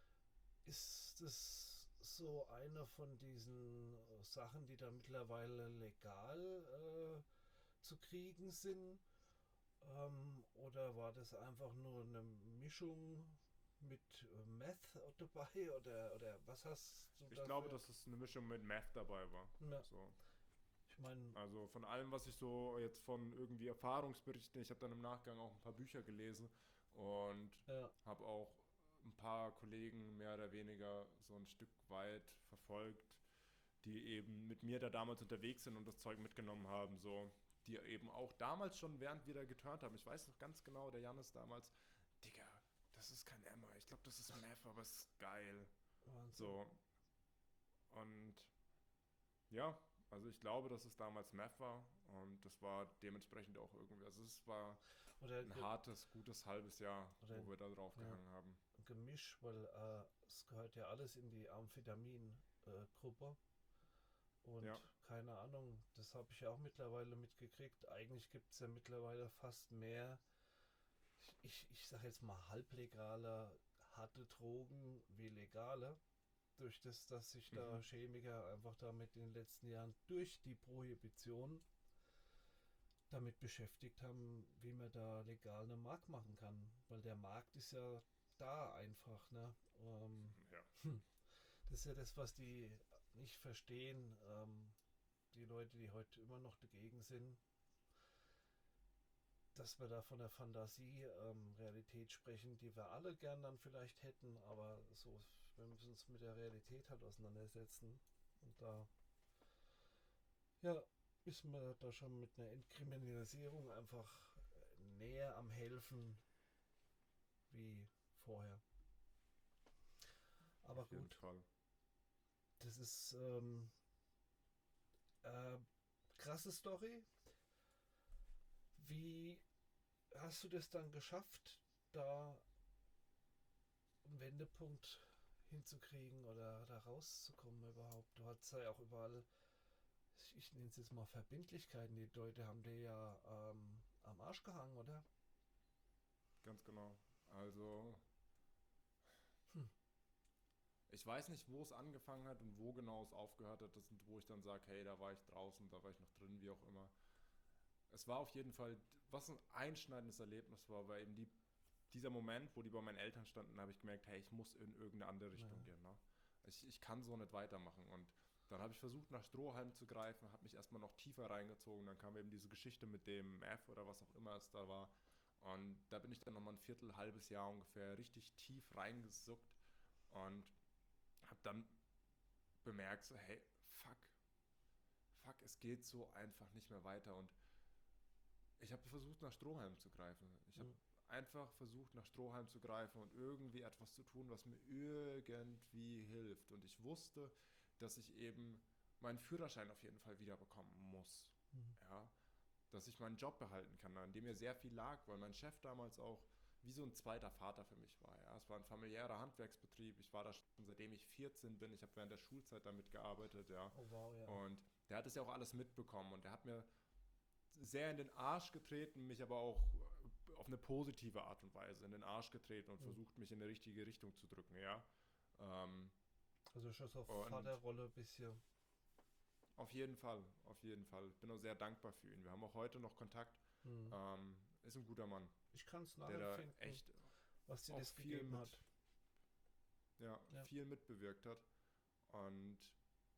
Ist das so eine von diesen Sachen, die da mittlerweile legal äh, zu kriegen sind? Ähm, oder war das einfach nur eine Mischung mit äh, Meth dabei? Oder, oder was hast du Ich dafür? glaube, dass es eine Mischung mit Meth dabei war. Ja. So. Ich meine, also von allem, was ich so jetzt von irgendwie Erfahrungsberichten, ich habe dann im Nachgang auch ein paar Bücher gelesen und ja. habe auch ein paar Kollegen mehr oder weniger so ein Stück weit verfolgt, die eben mit mir da damals unterwegs sind und das Zeug mitgenommen haben, so, die eben auch damals schon, während wir da geturnt haben, ich weiß noch ganz genau, der Janis damals, Digga, das ist kein Emma, ich glaube, das ist Meth, aber es ist geil. Wahnsinn. So. Und ja, also ich glaube, dass es damals Meth war und das war dementsprechend auch irgendwie, also es war oder ein hartes, gutes halbes Jahr, wo wir da drauf ja, gehangen haben. Ein Gemisch, weil äh, es gehört ja alles in die Amphetamin-Gruppe äh, und ja. keine Ahnung, das habe ich ja auch mittlerweile mitgekriegt. Eigentlich gibt es ja mittlerweile fast mehr, ich, ich sage jetzt mal halblegale, harte Drogen wie legale. Durch das, dass sich da mhm. Chemiker einfach damit in den letzten Jahren durch die Prohibition damit beschäftigt haben, wie man da legal eine Markt machen kann. Weil der Markt ist ja da einfach. Ne? Ähm, ja. Das ist ja das, was die nicht verstehen. Ähm, die Leute, die heute immer noch dagegen sind, dass wir da von der Fantasie ähm, Realität sprechen, die wir alle gern dann vielleicht hätten, aber so, wir müssen uns mit der Realität halt auseinandersetzen. Und da ja, ist man da schon mit einer Entkriminalisierung einfach näher am Helfen wie vorher. Aber Auf jeden gut, Fall. Das ist ähm, äh, krasse Story. Wie hast du das dann geschafft, da einen Wendepunkt hinzukriegen oder da rauszukommen überhaupt? Du hattest ja auch überall, ich, ich nenne es jetzt mal Verbindlichkeiten, die Leute haben dir ja ähm, am Arsch gehangen, oder? Ganz genau. Also hm. ich weiß nicht, wo es angefangen hat und wo genau es aufgehört hat, das sind, wo ich dann sage, hey, da war ich draußen, da war ich noch drin, wie auch immer. Es war auf jeden Fall, was ein einschneidendes Erlebnis war, weil eben die, dieser Moment, wo die bei meinen Eltern standen, habe ich gemerkt, hey, ich muss in irgendeine andere Richtung ja. gehen. Ne? Ich, ich kann so nicht weitermachen. Und dann habe ich versucht, nach Strohhalm zu greifen, habe mich erstmal noch tiefer reingezogen. Dann kam eben diese Geschichte mit dem F oder was auch immer es da war. Und da bin ich dann nochmal ein Viertel, halbes Jahr ungefähr richtig tief reingesuckt und habe dann bemerkt, so, hey, fuck, fuck, es geht so einfach nicht mehr weiter. Und ich habe versucht, nach Strohhalm zu greifen. Ich habe mhm. einfach versucht, nach Strohhalm zu greifen und irgendwie etwas zu tun, was mir irgendwie hilft. Und ich wusste, dass ich eben meinen Führerschein auf jeden Fall wiederbekommen muss. Mhm. Ja, dass ich meinen Job behalten kann, an dem mir sehr viel lag, weil mein Chef damals auch wie so ein zweiter Vater für mich war. Ja. Es war ein familiärer Handwerksbetrieb. Ich war da schon seitdem ich vierzehn bin. Ich habe während der Schulzeit damit gearbeitet. Ja. Oh, wow, ja. Und der hat es ja auch alles mitbekommen und der hat mir sehr in den Arsch getreten, mich aber auch auf eine positive Art und Weise in den Arsch getreten und mhm. versucht, mich in die richtige Richtung zu drücken, ja. Ähm, also schon so auf Vaterrolle ein bisschen. Auf jeden Fall, auf jeden Fall. Ich bin auch sehr dankbar für ihn. Wir haben auch heute noch Kontakt. Mhm. Ähm, ist ein guter Mann. Ich kann es nachempfinden, der da echt was dir das gegeben mit, hat. Ja, ja, viel mitbewirkt hat. Und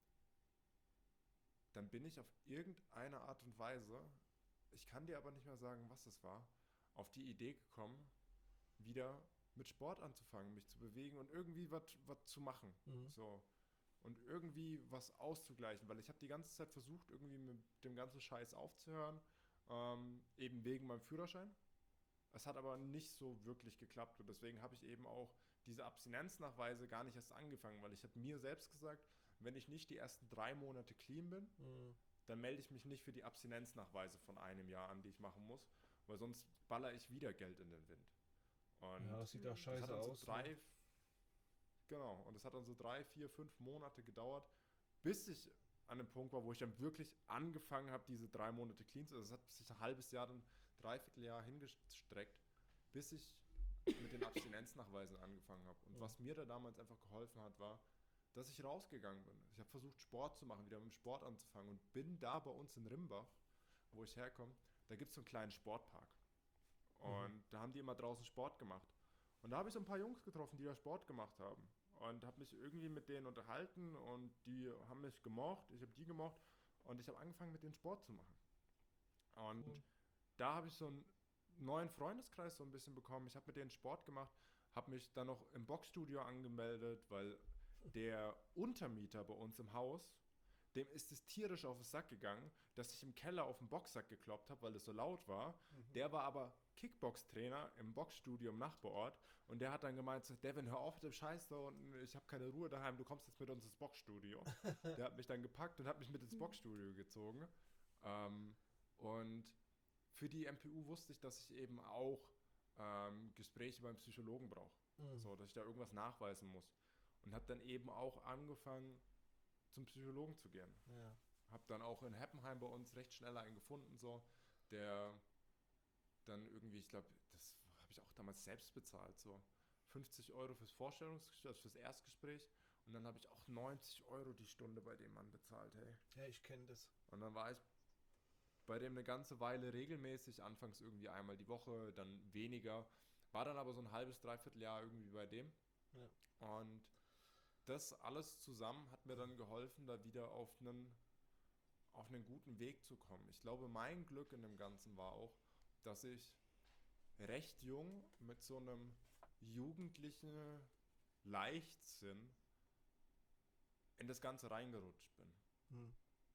dann bin ich auf irgendeine Art und Weise, ich kann dir aber nicht mehr sagen, was es war, auf die Idee gekommen, wieder mit Sport anzufangen, mich zu bewegen und irgendwie was zu machen. Mhm. So. Und irgendwie was auszugleichen, weil ich habe die ganze Zeit versucht, irgendwie mit dem ganzen Scheiß aufzuhören, ähm, eben wegen meinem Führerschein. Es hat aber nicht so wirklich geklappt und deswegen habe ich eben auch diese Abstinenznachweise gar nicht erst angefangen, weil ich habe mir selbst gesagt, wenn ich nicht die ersten drei Monate clean bin, Mhm. dann melde ich mich nicht für die Abstinenznachweise von einem Jahr an, die ich machen muss, weil sonst baller ich wieder Geld in den Wind. Und Ja, das sieht auch das scheiße hat dann so aus. drei, ne? genau, und es hat dann so drei, vier, fünf Monate gedauert, bis ich an dem Punkt war, wo ich dann wirklich angefangen habe, diese drei Monate clean zu, also es hat sich ein halbes Jahr, dann dreiviertel Jahr hingestreckt, bis ich mit den Abstinenznachweisen angefangen habe. Und Mhm. was mir da damals einfach geholfen hat, war, dass ich rausgegangen bin. Ich habe versucht, Sport zu machen, wieder mit dem Sport anzufangen und bin da bei uns in Rimbach, wo ich herkomme, da gibt es so einen kleinen Sportpark. Und Mhm. da haben die immer draußen Sport gemacht. Und da habe ich so ein paar Jungs getroffen, die da Sport gemacht haben. Und habe mich irgendwie mit denen unterhalten und die haben mich gemocht, ich habe die gemocht und ich habe angefangen, mit denen Sport zu machen. Und Cool. da habe ich so einen neuen Freundeskreis so ein bisschen bekommen. Ich habe mit denen Sport gemacht, habe mich dann noch im Boxstudio angemeldet, weil der Untermieter bei uns im Haus, dem ist es tierisch auf den Sack gegangen, dass ich im Keller auf den Boxsack gekloppt habe, weil es so laut war. Der war aber Kickbox-Trainer im Boxstudio im Nachbarort und der hat dann gemeint, so, Devin, hör auf mit dem Scheiß da unten, ich habe keine Ruhe daheim, du kommst jetzt mit uns ins Boxstudio. Der hat mich dann gepackt und hat mich mit ins Boxstudio gezogen. Ähm, und für die M P U wusste ich, dass ich eben auch ähm, Gespräche beim Psychologen brauche. Mhm. So, dass ich da irgendwas nachweisen muss. Und habe dann eben auch angefangen, zum Psychologen zu gehen. Ja. Habe dann auch in Heppenheim bei uns recht schnell einen gefunden, so, der dann irgendwie, ich glaube, das habe ich auch damals selbst bezahlt, so fünfzig Euro fürs Vorstellungsgespräch, also fürs Erstgespräch und dann habe ich auch neunzig Euro die Stunde bei dem Mann bezahlt, hey. Ja, ich kenne das. Und dann war ich bei dem eine ganze Weile regelmäßig, anfangs irgendwie einmal die Woche, dann weniger, war dann aber so ein halbes, dreiviertel Jahr irgendwie bei dem. Ja. Und das alles zusammen hat mir dann geholfen, da wieder auf einen, auf einen guten Weg zu kommen. Ich glaube, mein Glück in dem Ganzen war auch, dass ich recht jung mit so einem jugendlichen Leichtsinn in das Ganze reingerutscht bin. Hm.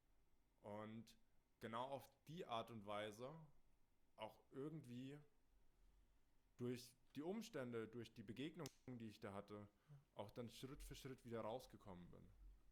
Und genau auf die Art und Weise auch irgendwie durch die Umstände, durch die Begegnungen, die ich da hatte, auch dann Schritt für Schritt wieder rausgekommen bin.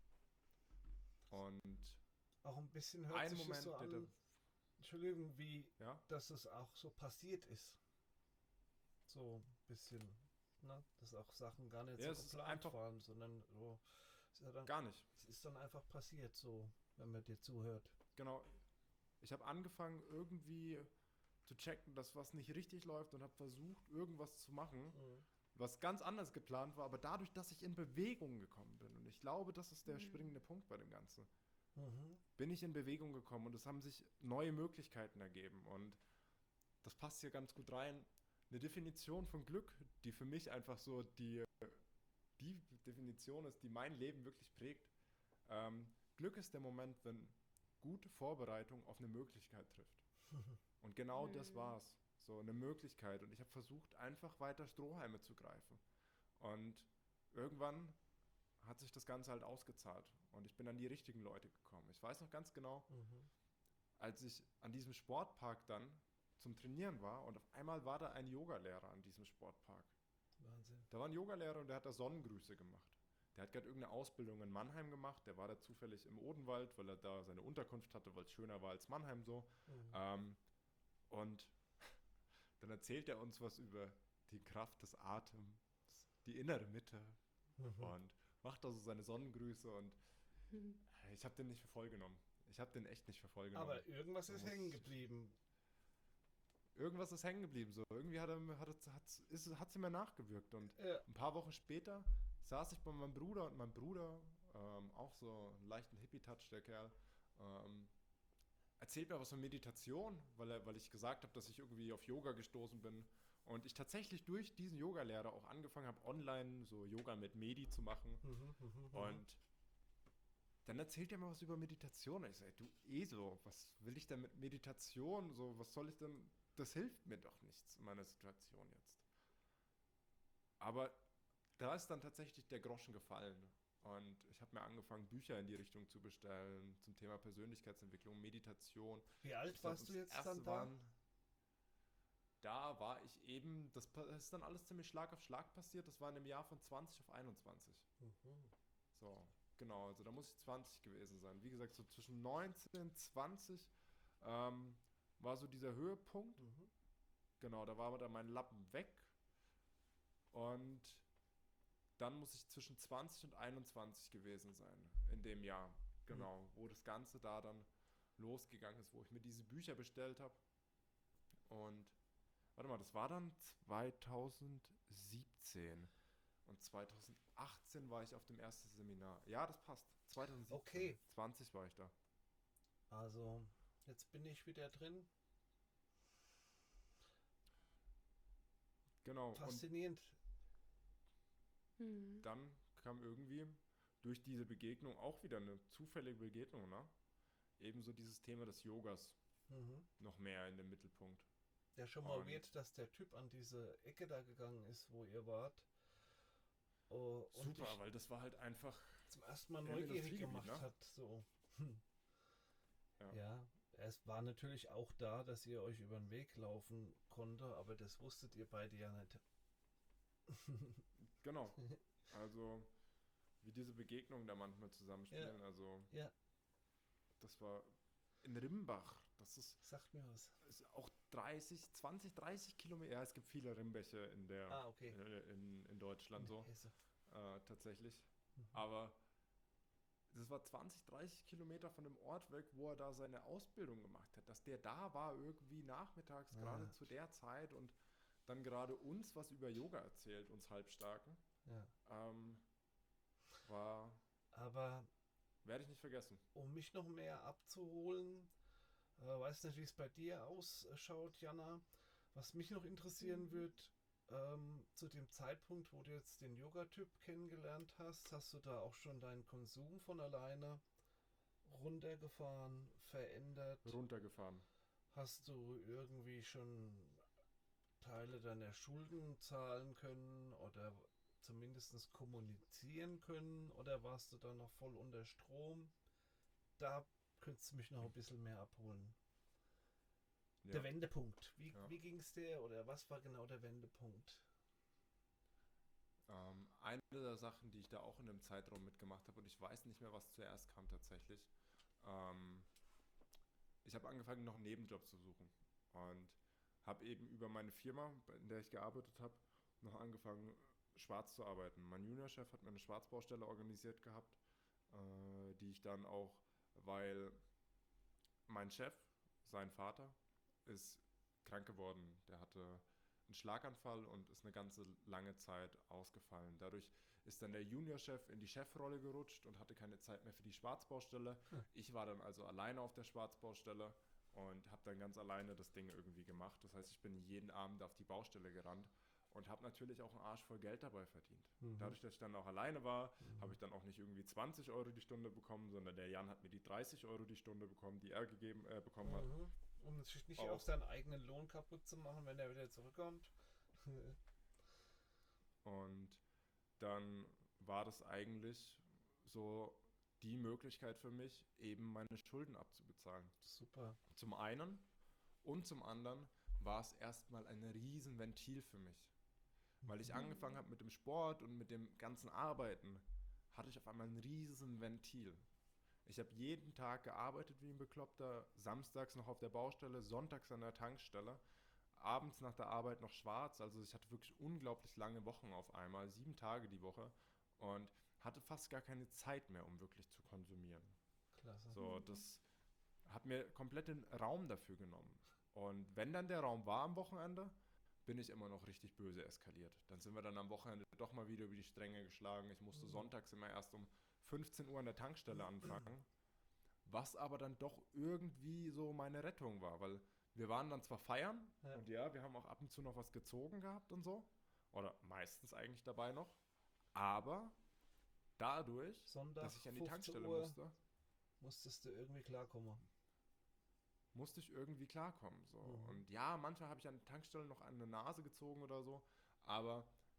Und Auch ein bisschen hört ein sich Moment, das so der an, da- Entschuldigung, wie, ja, dass es auch so passiert ist. So ein bisschen, ne? Dass auch Sachen gar nicht Ja, es so ist geplant einfach- waren, sondern so, es ist, ja dann, gar nicht. es ist dann einfach passiert, so, wenn man dir zuhört. Genau. Ich habe angefangen irgendwie zu checken, dass was nicht richtig läuft und habe versucht, irgendwas zu machen, Mhm. was ganz anders geplant war, aber dadurch, dass ich in Bewegung gekommen bin, und ich glaube, das ist der springende Punkt bei dem Ganzen, Mhm. bin ich in Bewegung gekommen und es haben sich neue Möglichkeiten ergeben und das passt hier ganz gut rein. Eine Definition von Glück, die für mich einfach so die, die Definition ist, die mein Leben wirklich prägt. Ähm, Glück ist der Moment, wenn gute Vorbereitung auf eine Möglichkeit trifft. Und genau das war's. So eine Möglichkeit. Und ich habe versucht, einfach weiter Strohhalme zu greifen. Und irgendwann hat sich das Ganze halt ausgezahlt. Und ich bin an die richtigen Leute gekommen. Ich weiß noch ganz genau, Mhm. als ich an diesem Sportpark dann zum Trainieren war und auf einmal war da ein Yogalehrer an diesem Sportpark. Wahnsinn. Da war ein Yogalehrer und der hat da Sonnengrüße gemacht. Der hat gerade irgendeine Ausbildung in Mannheim gemacht. Der war da zufällig im Odenwald, weil er da seine Unterkunft hatte, weil es schöner war als Mannheim so. Mhm. Ähm, und dann erzählt er uns was über die Kraft des Atems, die innere Mitte Mhm. und macht da so seine Sonnengrüße und ich habe den nicht für voll genommen. Ich habe den echt nicht für voll genommen. Aber irgendwas ist muss- hängen geblieben. Irgendwas ist hängen geblieben. So. Irgendwie hat, er, hat, er- hat, ist, hat sie mir nachgewirkt. Und Ja. ein paar Wochen später saß ich bei meinem Bruder und mein Bruder, ähm, auch so einen leichten Hippie-Touch, der Kerl, ähm, erzählt mir was von Meditation, weil, er, weil ich gesagt habe, dass ich irgendwie auf Yoga gestoßen bin. Und ich tatsächlich durch diesen Yogalehrer auch angefangen habe, online so Yoga mit Medi zu machen. Mhm, mhm, mhm. Und dann erzählt er mir was über Meditation. Und ich sage, du Esel, was will ich denn mit Meditation? So, was soll ich denn? Das hilft mir doch nichts in meiner Situation jetzt. Aber da ist dann tatsächlich der Groschen gefallen. Und ich habe mir angefangen, Bücher in die Richtung zu bestellen, zum Thema Persönlichkeitsentwicklung, Meditation. Wie alt Ich glaub, warst du das jetzt erste dann da? waren, da war ich eben, das pa- das ist dann alles ziemlich Schlag auf Schlag passiert. Das war in dem Jahr von zwanzig auf einundzwanzig. Mhm. So, genau, also da muss ich zwanzig gewesen sein. Wie gesagt, so zwischen neunzehn, zwanzig ähm, war so dieser Höhepunkt. Mhm. Genau, da war dann mein Lappen weg. Und dann muss ich zwischen zwanzig und einundzwanzig gewesen sein in dem Jahr. Genau, wo das Ganze da dann losgegangen ist, wo ich mir diese Bücher bestellt habe. Und warte mal, das war dann zweitausendsiebzehn. Und zweitausendachtzehn war ich auf dem ersten Seminar. Ja, das passt. zweitausendsiebzehn. Okay. zwanzig war ich da. Also, jetzt bin ich wieder drin. Genau. Und Faszinierend. Mhm. dann kam irgendwie durch diese Begegnung auch wieder eine zufällige Begegnung, ne? Ebenso dieses Thema des Yogas Mhm. noch mehr in den Mittelpunkt. Ja, schon mal Und- weird, dass der Typ an diese Ecke da gegangen ist, wo ihr wart. Oh, und Super, dich weil das war halt einfach, zum ersten Mal Ja, im neugierig Industriegebiet, gemacht ne? hat. So. Hm. ja, Ja, es war natürlich auch da, dass ihr euch über den Weg laufen konnte, aber das wusstet ihr beide ja nicht. genau. Also, wie diese Begegnungen da manchmal zusammenspielen. Also, Ja, das war in Rimbach. Das ist, sagt mir was. ist auch dreißig, zwanzig, dreißig Kilometer. Ja, es gibt viele Rimmbäche in der Ah, okay. in, in, in Deutschland so. Hesse. Äh, tatsächlich. Aber das war zwanzig, dreißig Kilometer von dem Ort weg, wo er da seine Ausbildung gemacht hat. Dass der da war, irgendwie nachmittags, Ah. gerade zu der Zeit und dann gerade uns was über Yoga erzählt, uns Halbstarken. Ja. Ähm, war, Aber werde ich nicht vergessen. um mich noch mehr abzuholen, äh, weiß nicht, wie es bei dir ausschaut, Jana. Was mich noch interessieren wird, ähm, zu dem Zeitpunkt, wo du jetzt den Yoga-Typ kennengelernt hast, hast du da auch schon deinen Konsum von alleine runtergefahren, verändert? Runtergefahren. Hast du irgendwie schon Teile deiner Schulden zahlen können oder zumindest kommunizieren können? Oder warst du da noch voll unter Strom? Da könntest du mich noch ein bisschen mehr abholen. Ja. Der Wendepunkt. Wie, Ja. wie ging es dir oder was war genau der Wendepunkt? Ähm, eine der Sachen, die ich da auch in dem Zeitraum mitgemacht habe, und ich weiß nicht mehr, was zuerst kam tatsächlich. Ähm, ich habe angefangen, noch einen Nebenjob zu suchen und habe eben über meine Firma, in der ich gearbeitet habe, noch angefangen, schwarz zu arbeiten. Mein Juniorchef hat mir eine Schwarzbaustelle organisiert gehabt, äh, die ich dann auch, weil mein Chef, sein Vater, ist krank geworden. Der hatte einen Schlaganfall und ist eine ganze lange Zeit ausgefallen. Dadurch ist dann der Juniorchef in die Chefrolle gerutscht und hatte keine Zeit mehr für die Schwarzbaustelle. Ich war dann also alleine auf der Schwarzbaustelle und habe dann ganz alleine das Ding irgendwie gemacht. Das heißt, ich bin jeden Abend auf die Baustelle gerannt und habe natürlich auch einen Arsch voll Geld dabei verdient. Mhm. Dadurch, dass ich dann auch alleine war, habe ich dann auch nicht irgendwie zwanzig Euro die Stunde bekommen, sondern der Jan hat mir die dreißig Euro die Stunde bekommen, die er gegeben, äh, bekommen hat. Mhm. Um sich nicht Auch. auch seinen eigenen Lohn kaputt zu machen, wenn er wieder zurückkommt. Und dann war das eigentlich so die Möglichkeit für mich, eben meine Schulden abzubezahlen. Super. Zum einen und zum anderen war es erstmal ein Riesenventil für mich. Weil ich angefangen habe mit dem Sport und mit dem ganzen Arbeiten, hatte ich auf einmal ein Riesenventil. Ich habe jeden Tag gearbeitet wie ein Bekloppter, samstags noch auf der Baustelle, sonntags an der Tankstelle, abends nach der Arbeit noch schwarz. Also ich hatte wirklich unglaublich lange Wochen auf einmal, sieben Tage die Woche und hatte fast gar keine Zeit mehr, um wirklich zu konsumieren. Klasse. So, das hat mir komplett den Raum dafür genommen. Und wenn dann der Raum war am Wochenende, bin ich immer noch richtig böse eskaliert. Dann sind wir dann am Wochenende doch mal wieder über die Stränge geschlagen. Ich musste sonntags immer erst um fünfzehn Uhr an der Tankstelle anfangen. Was aber dann doch irgendwie so meine Rettung war, weil wir waren dann zwar feiern Ja. und ja, wir haben auch ab und zu noch was gezogen gehabt und so. Oder meistens eigentlich dabei noch. Aber dadurch, Sonntag, dass ich an die fünfzehn Tankstelle Uhr. musste, Musstest du irgendwie klarkommen. musste ich irgendwie klarkommen. So. Mhm. Und ja, manchmal habe ich an Tankstellen noch an eine Nase gezogen oder so, aber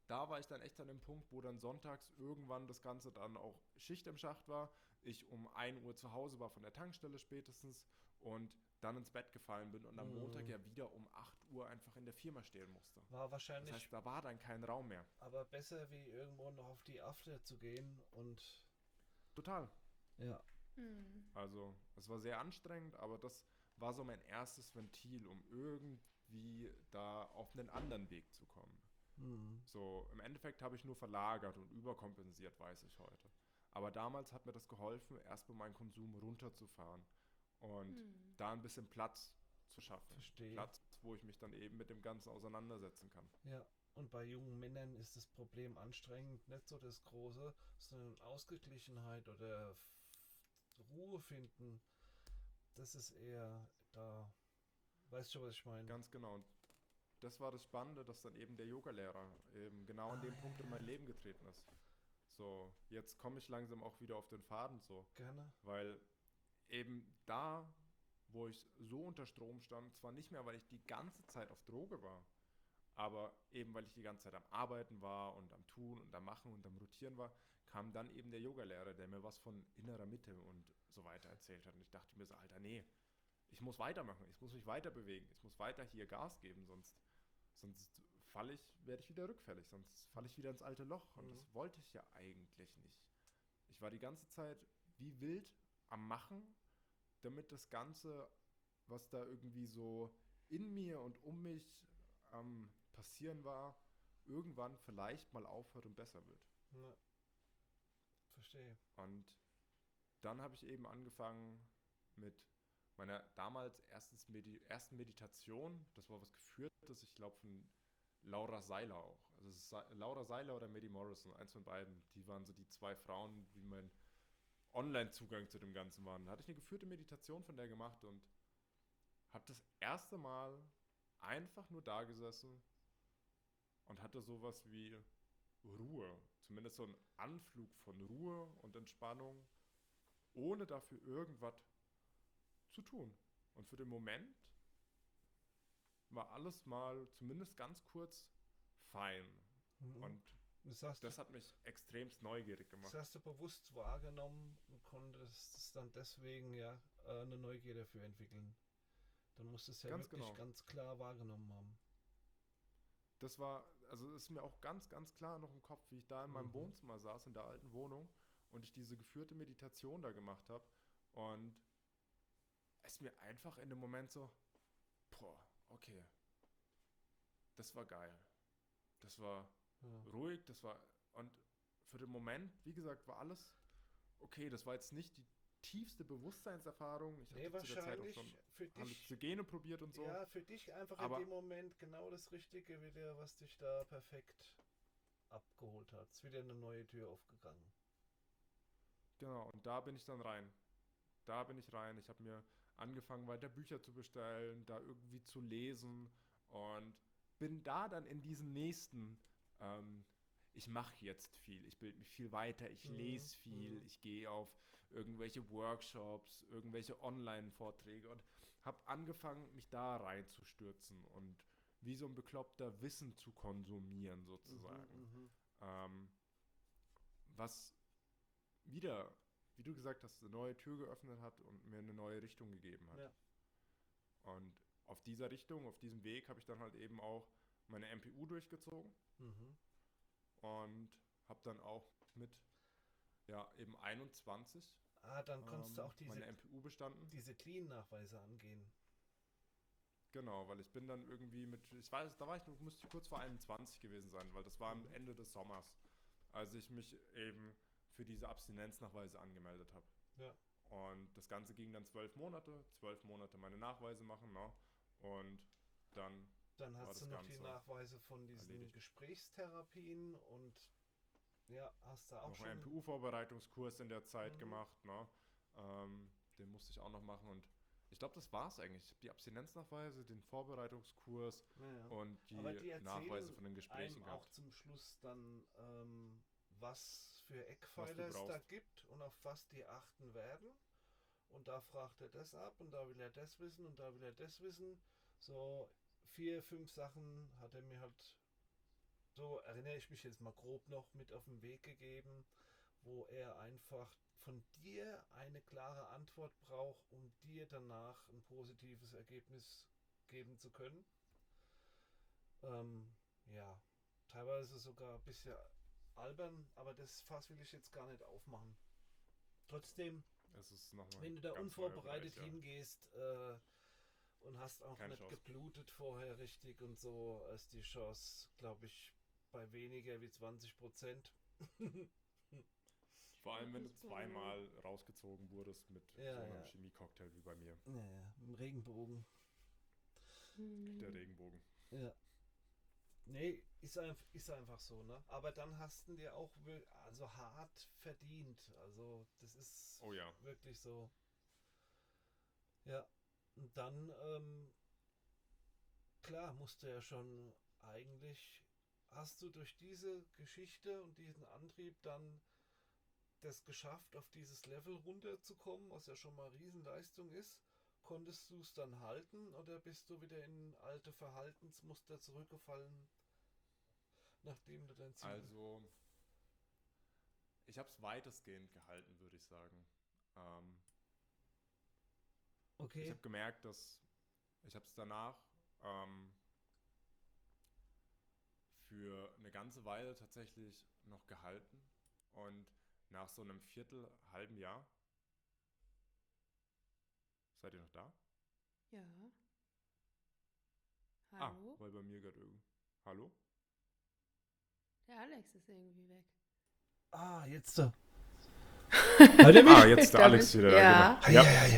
da war ich dann echt an dem Punkt, wo dann sonntags irgendwann das Ganze dann auch Schicht im Schacht war. Ich um ein Uhr zu Hause war von der Tankstelle spätestens und dann ins Bett gefallen bin und am Mhm. Montag ja wieder um acht Uhr einfach in der Firma stehen musste. War wahrscheinlich Das heißt, da war dann kein Raum mehr. aber besser, wie irgendwo noch auf die After zu gehen und Total. ja. Hm. Also, es war sehr anstrengend, aber das war so mein erstes Ventil, um irgendwie da auf einen anderen Weg zu kommen. Mhm. So, im Endeffekt habe ich nur verlagert und überkompensiert, weiß ich heute. Aber damals hat mir das geholfen, erstmal meinen Konsum runterzufahren und Hm. da ein bisschen Platz zu schaffen. Verstehe. Platz, wo ich mich dann eben mit dem Ganzen auseinandersetzen kann. Ja. Und bei jungen Männern ist das Problem anstrengend nicht so das Große, sondern Ausgeglichenheit oder F- Ruhe finden. Das ist eher da. Weißt du, was ich meine? Ganz genau. Und das war das Spannende, dass dann eben der Yogalehrer eben genau an dem Ah, Punkt ja. in mein Leben getreten ist. So, jetzt komme ich langsam auch wieder auf den Faden so, Gerne. weil eben da, wo ich so unter Strom stand, zwar nicht mehr, weil ich die ganze Zeit auf Droge war, aber eben weil ich die ganze Zeit am Arbeiten war und am Tun und am Machen und am Rotieren war, kam dann eben der Yogalehrer, der mir was von innerer Mitte und so weiter erzählt hat. Und ich dachte mir so, Alter, nee, ich muss weitermachen, ich muss mich weiter bewegen, ich muss weiter hier Gas geben, sonst, sonst falle ich, werde ich wieder rückfällig, sonst falle ich wieder ins alte Loch. Und Mhm. das wollte ich ja eigentlich nicht. Ich war die ganze Zeit wie wild am Machen, damit das Ganze, was da irgendwie so in mir und um mich am passieren war, irgendwann vielleicht mal aufhört und besser wird. Ja. Verstehe. Und dann habe ich eben angefangen mit meiner damals erstens Medi ersten Meditation. Das war was Geführtes, ich glaube von Laura Seiler auch. Also es ist Sa- Laura Seiler oder Maddie Morrison, eins von beiden. Die waren so die zwei Frauen, wie mein Online-Zugang zu dem Ganzen war. Da hatte ich eine geführte Meditation von der gemacht und habe das erste Mal einfach nur da gesessen und hatte sowas wie Ruhe. Zumindest so einen Anflug von Ruhe und Entspannung, ohne dafür irgendwas zu tun. Und für den Moment war alles mal zumindest ganz kurz fein. Mhm. Und Das hast, das du, hat mich extremst neugierig das gemacht. hast du bewusst wahrgenommen und konntest es dann deswegen ja äh, eine Neugier dafür entwickeln. Dann musst du es ja Ganz wirklich genau. ganz klar wahrgenommen haben. Das war, also ist mir auch ganz, ganz klar noch im Kopf, wie ich da in meinem Mhm. Wohnzimmer saß, in der alten Wohnung und ich diese geführte Meditation da gemacht habe. Und es mir einfach in dem Moment so, boah, okay, das war geil. Das war Ja. ruhig, das war, und für den Moment, wie gesagt, war alles okay. Das war jetzt nicht die tiefste Bewusstseinserfahrung. Ich Nee, habe zu der Zeit auch wahrscheinlich schon für dich, Halluzygene probiert und so. ja, für dich einfach Aber- in dem Moment genau das Richtige wieder, was dich da perfekt abgeholt hat. Es ist wieder eine neue Tür aufgegangen. Genau, und da bin ich dann rein. Da bin ich rein. Ich habe mir angefangen, weiter Bücher zu bestellen, da irgendwie zu lesen und bin da dann in diesen nächsten, ähm, ich mache jetzt viel, ich bilde mich viel weiter, ich Mhm, lese viel, mhm. ich gehe auf irgendwelche Workshops, irgendwelche Online-Vorträge und habe angefangen, mich da reinzustürzen und wie so ein bekloppter Wissen zu konsumieren sozusagen. Mhm, Ähm, was wieder, wie du gesagt hast, eine neue Tür geöffnet hat und mir eine neue Richtung gegeben mhm. hat. Ja. Und auf dieser Richtung, auf diesem Weg habe ich dann halt eben auch meine M P U durchgezogen Mhm. und habe dann auch mit ja, eben einundzwanzig Ah, dann konntest du ähm, auch diese, meine M P U bestanden. diese Clean-Nachweise angehen. Genau, weil ich bin dann irgendwie mit, ich weiß, da war ich, müsste ich kurz vor einundzwanzig gewesen sein, weil das war am Mhm. Ende des Sommers, als ich mich eben für diese Abstinenznachweise angemeldet habe. Ja. Und das Ganze ging dann zwölf Monate, zwölf Monate meine Nachweise machen, ne? Und dann Dann war hast das du noch die Ganze Nachweise von diesen erledigt. Gesprächstherapien und ja, hast da auch noch einen schon. M P U-Vorbereitungskurs in der Zeit Mhm. gemacht, ne? Ähm, den musste ich auch noch machen und ich glaube, das war es eigentlich. Ich habe die Abstinenznachweise, den Vorbereitungskurs Ja, ja. und die, Aber die erzählen Nachweise von den Gesprächen einem auch gehabt. zum Schluss dann, ähm, was für Was Eckpfeiler du es da brauchst. gibt und auf was die achten werden. Und da fragt er das ab und da will er das wissen und da will er das wissen. So vier, fünf Sachen hat er mir halt Motto, erinnere ich mich jetzt mal grob noch, mit auf den Weg gegeben, wo er einfach von dir eine klare Antwort braucht, um dir danach ein positives Ergebnis geben zu können. Ähm, ja, teilweise sogar ein bisschen albern, aber das Fass will ich jetzt gar nicht aufmachen. Trotzdem, Es ist noch mal wenn du da ganz unvorbereitet neuer Bereich, ja. hingehst äh, und hast auch Keine nicht Chance. geblutet vorher richtig und so, ist die Chance, glaube ich, bei weniger wie zwanzig Prozent. Vor allem, wenn du zweimal rausgezogen wurdest mit Ja, so einem ja. Chemie-Cocktail wie bei mir. Naja, im Regenbogen. Der Regenbogen. Ja. Nee, ist, einf- ist einfach so, ne? Aber dann hast du dir auch wir- also hart verdient. Also das ist Oh ja. wirklich so. Ja. Und dann, ähm, klar, musst du ja schon eigentlich, hast du durch diese Geschichte und diesen Antrieb dann das geschafft, auf dieses Level runterzukommen, was ja schon mal Riesenleistung ist. Konntest du es dann halten oder bist du wieder in alte Verhaltensmuster zurückgefallen, nachdem du dein Ziel... Also, ich habe es weitestgehend gehalten, würde ich sagen. Ähm, Ich okay. habe gemerkt, dass ich habe es danach ähm, für eine ganze Weile tatsächlich noch gehalten und nach so einem Viertel, halben Jahr, seid ihr noch da? Ja. Hallo? Ah, weil bei mir gerade irgendwie. Hallo? Der Alex ist irgendwie weg. Ah, jetzt so. Hört ihr mich? Ah, jetzt ist der Da Alex bist- wieder ja. da. Genau. Ja,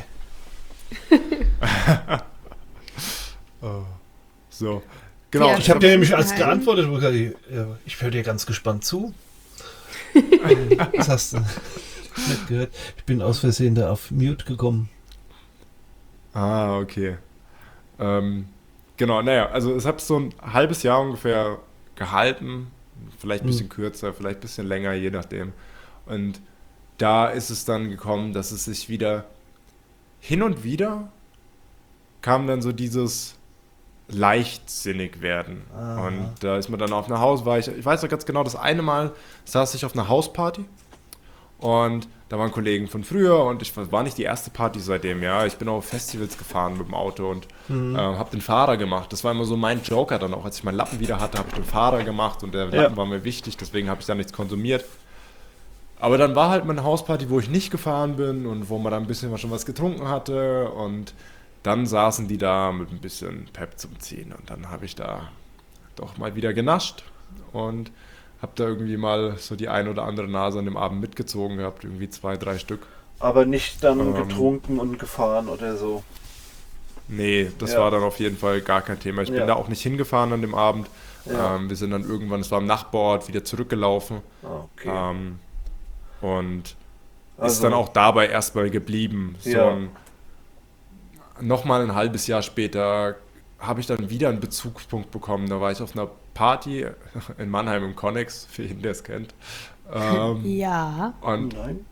ja, ja. Oh. So, genau. Ja, Ich habe dir nämlich als Geheim. geantwortet, wo ich, ja, ich höre dir ganz gespannt zu. Was hast du nicht gehört? Ich bin aus Versehen da auf Mute gekommen. Ah, okay. Ähm, genau, naja, also es hat so ein halbes Jahr ungefähr gehalten, vielleicht ein bisschen kürzer, vielleicht ein bisschen länger, je nachdem. Und da ist es dann gekommen, dass es sich wieder hin und wieder kam dann so dieses leichtsinnig werden. Aha. Und da ist man dann auf einer Haus, war ich, ich weiß noch ganz genau, das eine Mal saß ich auf einer Hausparty und da waren Kollegen von früher und ich war nicht die erste Party seitdem, ja. Ich bin auf Festivals gefahren mit dem Auto und Mhm. äh, habe den Fahrer gemacht. Das war immer so mein Joker dann auch. Als ich meinen Lappen wieder hatte, habe ich den Fahrer gemacht und der Ja. Lappen war mir wichtig, deswegen habe ich da nichts konsumiert. Aber dann war halt meine Hausparty, wo ich nicht gefahren bin und wo man dann ein bisschen schon was getrunken hatte und dann saßen die da mit ein bisschen Pep zum Ziehen und dann habe ich da doch mal wieder genascht und habe da irgendwie mal so die ein oder andere Nase an dem Abend mitgezogen gehabt, irgendwie zwei, drei Stück. Aber nicht dann Ähm. getrunken und gefahren oder so. Nee, das Ja. war dann auf jeden Fall gar kein Thema. Ich bin Ja. da auch nicht hingefahren an dem Abend. Ja. Ähm, wir sind dann irgendwann, es war im Nachbarort, wieder zurückgelaufen. Ah, okay. Ähm, und ist Also- dann auch dabei erstmal geblieben. So Ja. ein, nochmal ein halbes Jahr später habe ich dann wieder einen Bezugspunkt bekommen. Da war ich auf einer Party in Mannheim im Connex, für jeden, der es kennt. Ähm, Ja. und Nein.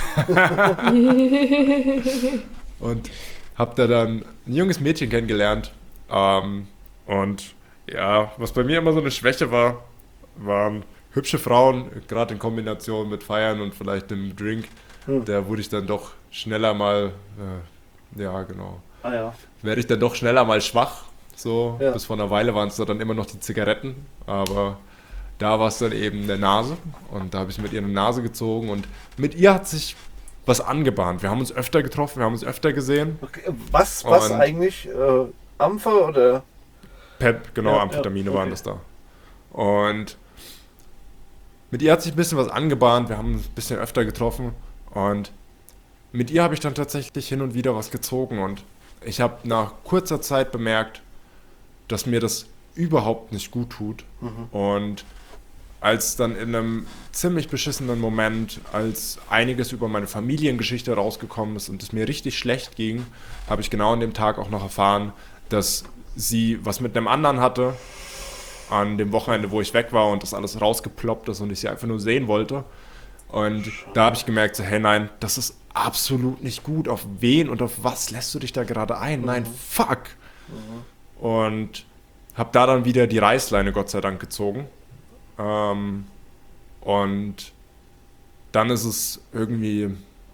und habe da dann ein junges Mädchen kennengelernt. Ähm, und ja, was bei mir immer so eine Schwäche war, waren hübsche Frauen, gerade in Kombination mit Feiern und vielleicht einem Drink. Hm. Da wurde ich dann doch schneller mal, äh, ja genau, Ah ja. werde ich dann doch schneller mal schwach. So, Ja. bis vor einer Weile waren es dann immer noch die Zigaretten, aber da war es dann eben eine Nase und da habe ich mit ihr eine Nase gezogen und mit ihr hat sich was angebahnt. Wir haben uns öfter getroffen, wir haben uns öfter gesehen. Okay. Was, was Und- eigentlich? Äh, Ampfer oder? Pep, genau, Ja, Amphetamine ja, waren okay. das da. Und mit ihr hat sich ein bisschen was angebahnt, wir haben uns ein bisschen öfter getroffen und mit ihr habe ich dann tatsächlich hin und wieder was gezogen und ich habe nach kurzer Zeit bemerkt, dass mir das überhaupt nicht gut tut. Mhm. Und als dann in einem ziemlich beschissenen Moment, als einiges über meine Familiengeschichte rausgekommen ist und es mir richtig schlecht ging, habe ich genau an dem Tag auch noch erfahren, dass sie was mit einem anderen hatte, an dem Wochenende, wo ich weg war und das alles rausgeploppt ist und ich sie einfach nur sehen wollte. Und da habe ich gemerkt, so, hey nein, das ist absolut nicht gut. Auf wen und auf was lässt du dich da gerade ein? Nein, fuck. Und habe da dann wieder die Reißleine Gott sei Dank gezogen Ähm, und dann ist es irgendwie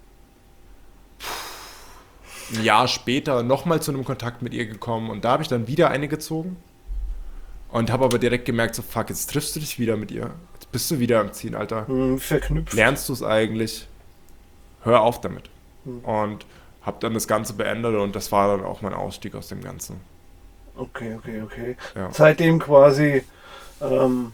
ein Jahr später nochmal zu einem Kontakt mit ihr gekommen und da habe ich dann wieder eine gezogen und habe aber direkt gemerkt, so fuck, jetzt triffst du dich wieder mit ihr. Jetzt bist du wieder am Ziehen, Alter. Hm, verknüpft. Lernst du es eigentlich? Hör auf damit. Hm. Und habe dann das Ganze beendet und das war dann auch mein Ausstieg aus dem Ganzen. Okay, okay, okay. Ja. Seitdem quasi ähm,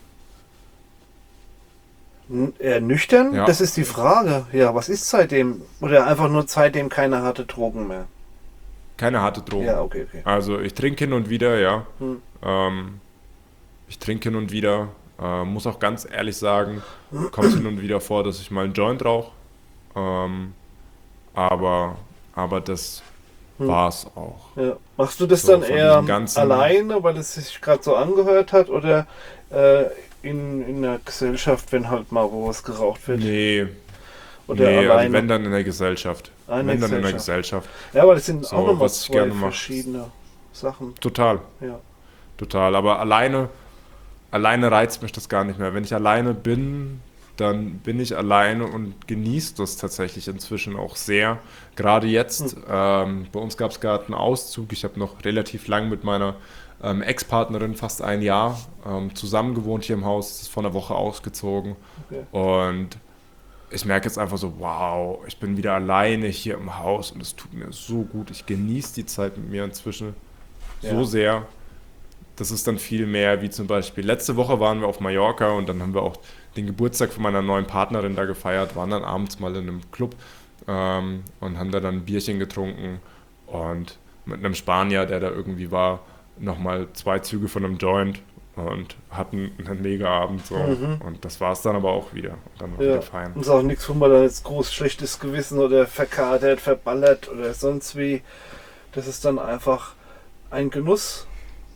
n- eher nüchtern? Ja. Das ist die Frage. Ja, was ist seitdem? Oder einfach nur seitdem keine harte Drogen mehr? Keine harte Drogen. Ja, okay, okay. Also ich trinke hin und wieder, ja. Hm. Ähm, ich trinke hin und wieder. Äh, muss auch ganz ehrlich sagen, kommt hin und wieder vor, dass ich mal einen Joint rauche. Ähm, aber, aber das Hm. war's auch. Ja. Machst du das So, dann von eher diesem ganzen- alleine, weil es sich gerade so angehört hat? Oder äh, in, in der Gesellschaft, wenn halt mal wo was geraucht wird? Nee, Oder nee also alleine? wenn dann in der Gesellschaft. Eine wenn dann in der Gesellschaft. Gesellschaft. Ja, aber das sind So, auch nochmal was ich zwei gerne mache. verschiedene Sachen. Total, Ja. total. Aber alleine, alleine reizt mich das gar nicht mehr. Wenn ich alleine bin, dann bin ich alleine und genieße das tatsächlich inzwischen auch sehr. Gerade jetzt, ähm, bei uns gab es gerade einen Auszug. Ich habe noch relativ lang mit meiner ähm, Ex-Partnerin, fast ein Jahr, ähm, zusammen gewohnt hier im Haus. Ist vor einer Woche ausgezogen. Okay. Und ich merke jetzt einfach so, wow, ich bin wieder alleine hier im Haus und es tut mir so gut. Ich genieße die Zeit mit mir inzwischen so Ja. sehr. Das ist dann viel mehr, wie zum Beispiel letzte Woche waren wir auf Mallorca und dann haben wir auch den Geburtstag von meiner neuen Partnerin da gefeiert, waren dann abends mal in einem Club ähm, und haben da dann ein Bierchen getrunken und mit einem Spanier, der da irgendwie war, nochmal zwei Züge von einem Joint und hatten einen Mega-Abend so. Mhm. Und das war es dann aber auch wieder. Und dann war Ja. wieder feiern. Und ist auch nichts, wo man dann jetzt groß schlechtes Gewissen oder verkatert, verballert oder sonst wie. Das ist dann einfach ein Genussmittel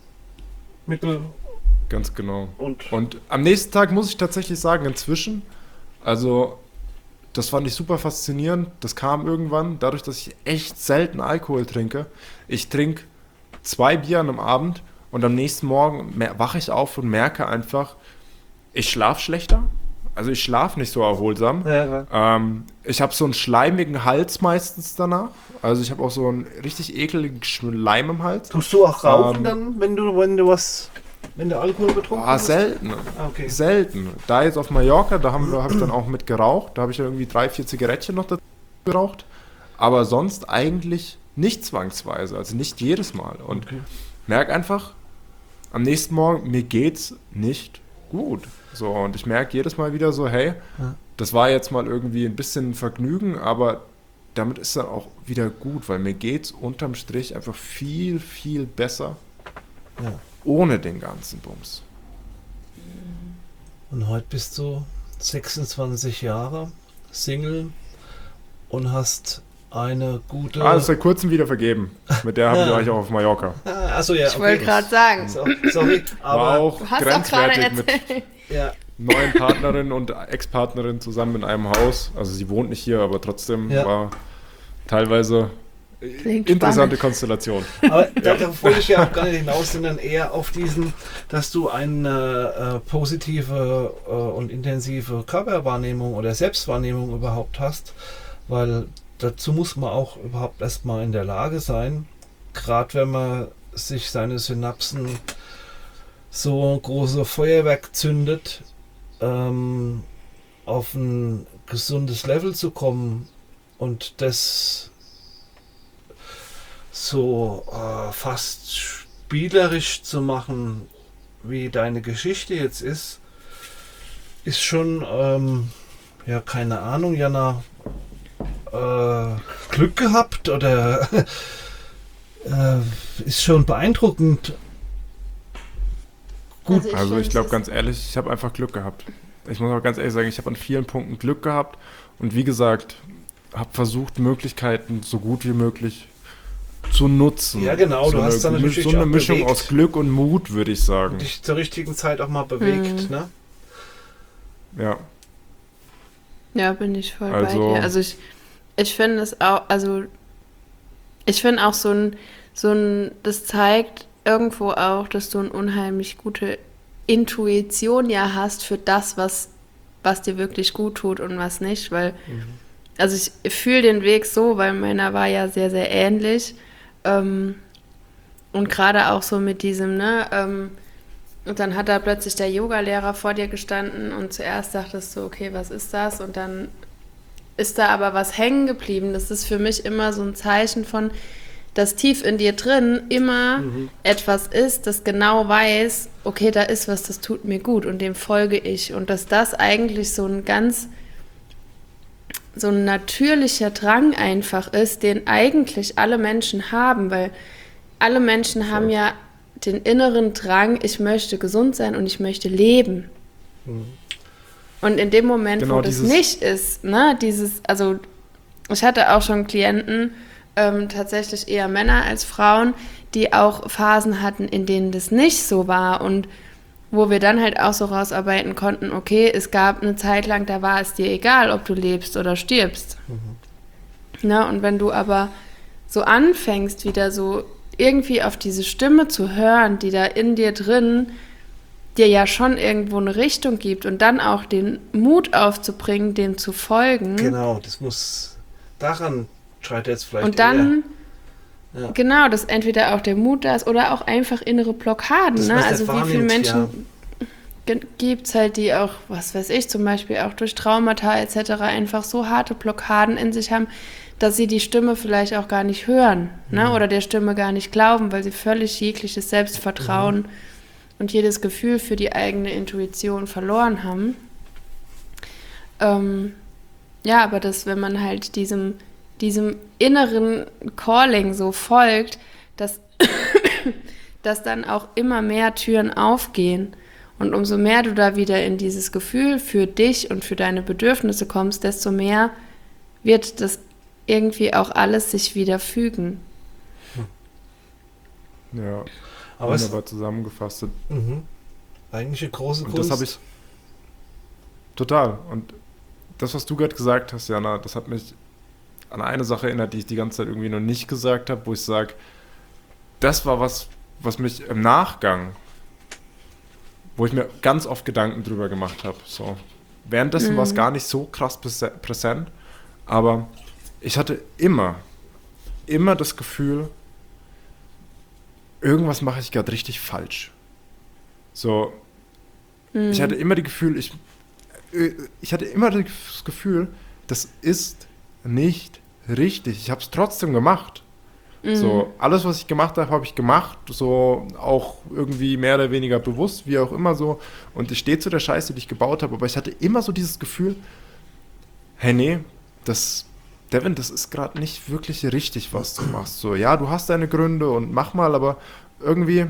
Ganz genau. und Und am nächsten Tag muss ich tatsächlich sagen, inzwischen, also das fand ich super faszinierend. Das kam irgendwann, dadurch, dass ich echt selten Alkohol trinke. Ich trinke zwei Bier an einem Abend und am nächsten Morgen mer- wache ich auf und merke einfach, ich schlafe schlechter. Also ich schlafe nicht so erholsam. ja, ja. Ähm, ich habe so einen schleimigen Hals meistens danach. Also ich habe auch so einen richtig ekeligen Schleim im Hals. Tust du auch rauchen Ähm, dann, wenn du, wenn du was, wenn du Alkohol betrunken Ah, hast? selten. Ah, okay. Selten. Da jetzt auf Mallorca, da haben wir, habe ich dann auch mit geraucht. Da habe ich dann irgendwie drei, vier Zigarettchen noch dazu geraucht. Aber sonst eigentlich nicht zwangsweise. Also nicht jedes Mal. Und Okay. merke einfach, am nächsten Morgen, mir geht's nicht gut. So, und ich merke jedes Mal wieder so, hey, Ja. das war jetzt mal irgendwie ein bisschen Vergnügen, aber damit ist dann auch wieder gut, weil mir geht's unterm Strich einfach viel, viel besser Ja. ohne den ganzen Bums. Und heute bist du sechsundzwanzig Jahre, Single und hast eine gute... Ah, ist seit kurzem wieder vergeben. Mit der habe ich Ja. euch auch auf Mallorca. Ah, achso, ja, Ich wollte gerade sagen, So, sorry, War aber... auch du hast doch gerade grenzwertig mit erzählt. Ja, neuen Partnerin und Ex-Partnerin zusammen in einem Haus. Also sie wohnt nicht hier, aber trotzdem Ja. war teilweise Klingt interessante spannend. Konstellation. aber da, da wollte ich ja auch gar nicht hinaus, sondern eher auf diesen, dass du eine äh, positive äh, und intensive Körperwahrnehmung oder Selbstwahrnehmung überhaupt hast, weil dazu muss man auch überhaupt erstmal in der Lage sein, gerade wenn man sich seine Synapsen so ein großes Feuerwerk zündet, ähm, auf ein gesundes Level zu kommen und das so äh, fast spielerisch zu machen, wie deine Geschichte jetzt ist, ist schon, ähm, ja, keine Ahnung, Jana, äh, Glück gehabt oder äh, ist schon beeindruckend. Gut. Also Also ich finde, glaube es ganz ehrlich, ich habe einfach Glück gehabt. Ich muss auch ganz ehrlich sagen, ich habe an vielen Punkten Glück gehabt und wie gesagt, habe versucht, Möglichkeiten so gut wie möglich zu nutzen. Ja, genau, so du eine, hast dann natürlich so eine auch Mischung bewegt. aus Glück und Mut, würde ich sagen. Dich zur richtigen Zeit auch mal bewegt, Mhm. ne? Ja. Ja, bin ich voll Also- bei dir. Also ich, ich finde es auch, also ich finde auch so ein, so ein, das zeigt irgendwo auch, dass du eine unheimlich gute Intuition ja hast für das, was, was dir wirklich gut tut und was nicht, weil, mhm. also ich fühle den Weg so, weil meiner war ja sehr, sehr ähnlich, ähm, und gerade auch so mit diesem, ne, ähm, und dann hat da plötzlich der Yogalehrer vor dir gestanden und zuerst dachtest du, okay, was ist das? Und dann ist da aber was hängen geblieben. Das ist für mich immer so ein Zeichen von, dass tief in dir drin immer mhm. etwas ist, das genau weiß, okay, da ist was, das tut mir gut und dem folge ich. Und dass das eigentlich so ein ganz, so ein natürlicher Drang einfach ist, den eigentlich alle Menschen haben, weil alle Menschen okay. haben ja den inneren Drang, ich möchte gesund sein und ich möchte leben. Mhm. Und in dem Moment, genau, wo das nicht ist, ne, dieses, also ich hatte auch schon Klienten, ähm, tatsächlich eher Männer als Frauen, die auch Phasen hatten, in denen das nicht so war und wo wir dann halt auch so rausarbeiten konnten, okay, es gab eine Zeit lang, da war es dir egal, ob du lebst oder stirbst. Mhm. Ne, und wenn du aber so anfängst, wieder so irgendwie auf diese Stimme zu hören, die da in dir drin dir ja schon irgendwo eine Richtung gibt und dann auch den Mut aufzubringen, dem zu folgen. Genau, das muss, daran scheitert jetzt vielleicht und dann, eher. Ja. Genau, dass entweder auch der Mut da ist oder auch einfach innere Blockaden. Das, ne? Also wie viele Menschen ja. gibt es halt, die auch, was weiß ich, zum Beispiel auch durch Traumata et cetera einfach so harte Blockaden in sich haben, dass sie die Stimme vielleicht auch gar nicht hören, mhm. ne? Oder der Stimme gar nicht glauben, weil sie völlig jegliches Selbstvertrauen mhm. und jedes Gefühl für die eigene Intuition verloren haben. Ähm, ja, aber dass, wenn man halt diesem, diesem inneren Calling so folgt, dass, dass dann auch immer mehr Türen aufgehen. Und umso mehr du da wieder in dieses Gefühl für dich und für deine Bedürfnisse kommst, desto mehr wird das irgendwie auch alles sich wieder fügen. Ja, aber wunderbar zusammengefasst. Mhm. Eigentlich eine große Kunst. Und das habe ich total. Und das, was du gerade gesagt hast, Jana, das hat mich an eine Sache erinnert, die ich die ganze Zeit irgendwie noch nicht gesagt habe, wo ich sage, das war was, was mich im Nachgang, wo ich mir ganz oft Gedanken drüber gemacht habe. So. Währenddessen mhm. war es gar nicht so krass präsent, aber ich hatte immer, immer das Gefühl, irgendwas mache ich gerade richtig falsch. So, mhm. ich hatte immer das Gefühl, ich, ich hatte immer das Gefühl, das ist nicht richtig. Ich habe es trotzdem gemacht. Mhm. So, alles, was ich gemacht habe, habe ich gemacht. So, auch irgendwie mehr oder weniger bewusst, wie auch immer so. Und ich stehe zu der Scheiße, die ich gebaut habe. Aber ich hatte immer so dieses Gefühl, hey, nee, das, Devin, das ist gerade nicht wirklich richtig, was du machst. So, ja, du hast deine Gründe und mach mal, aber irgendwie,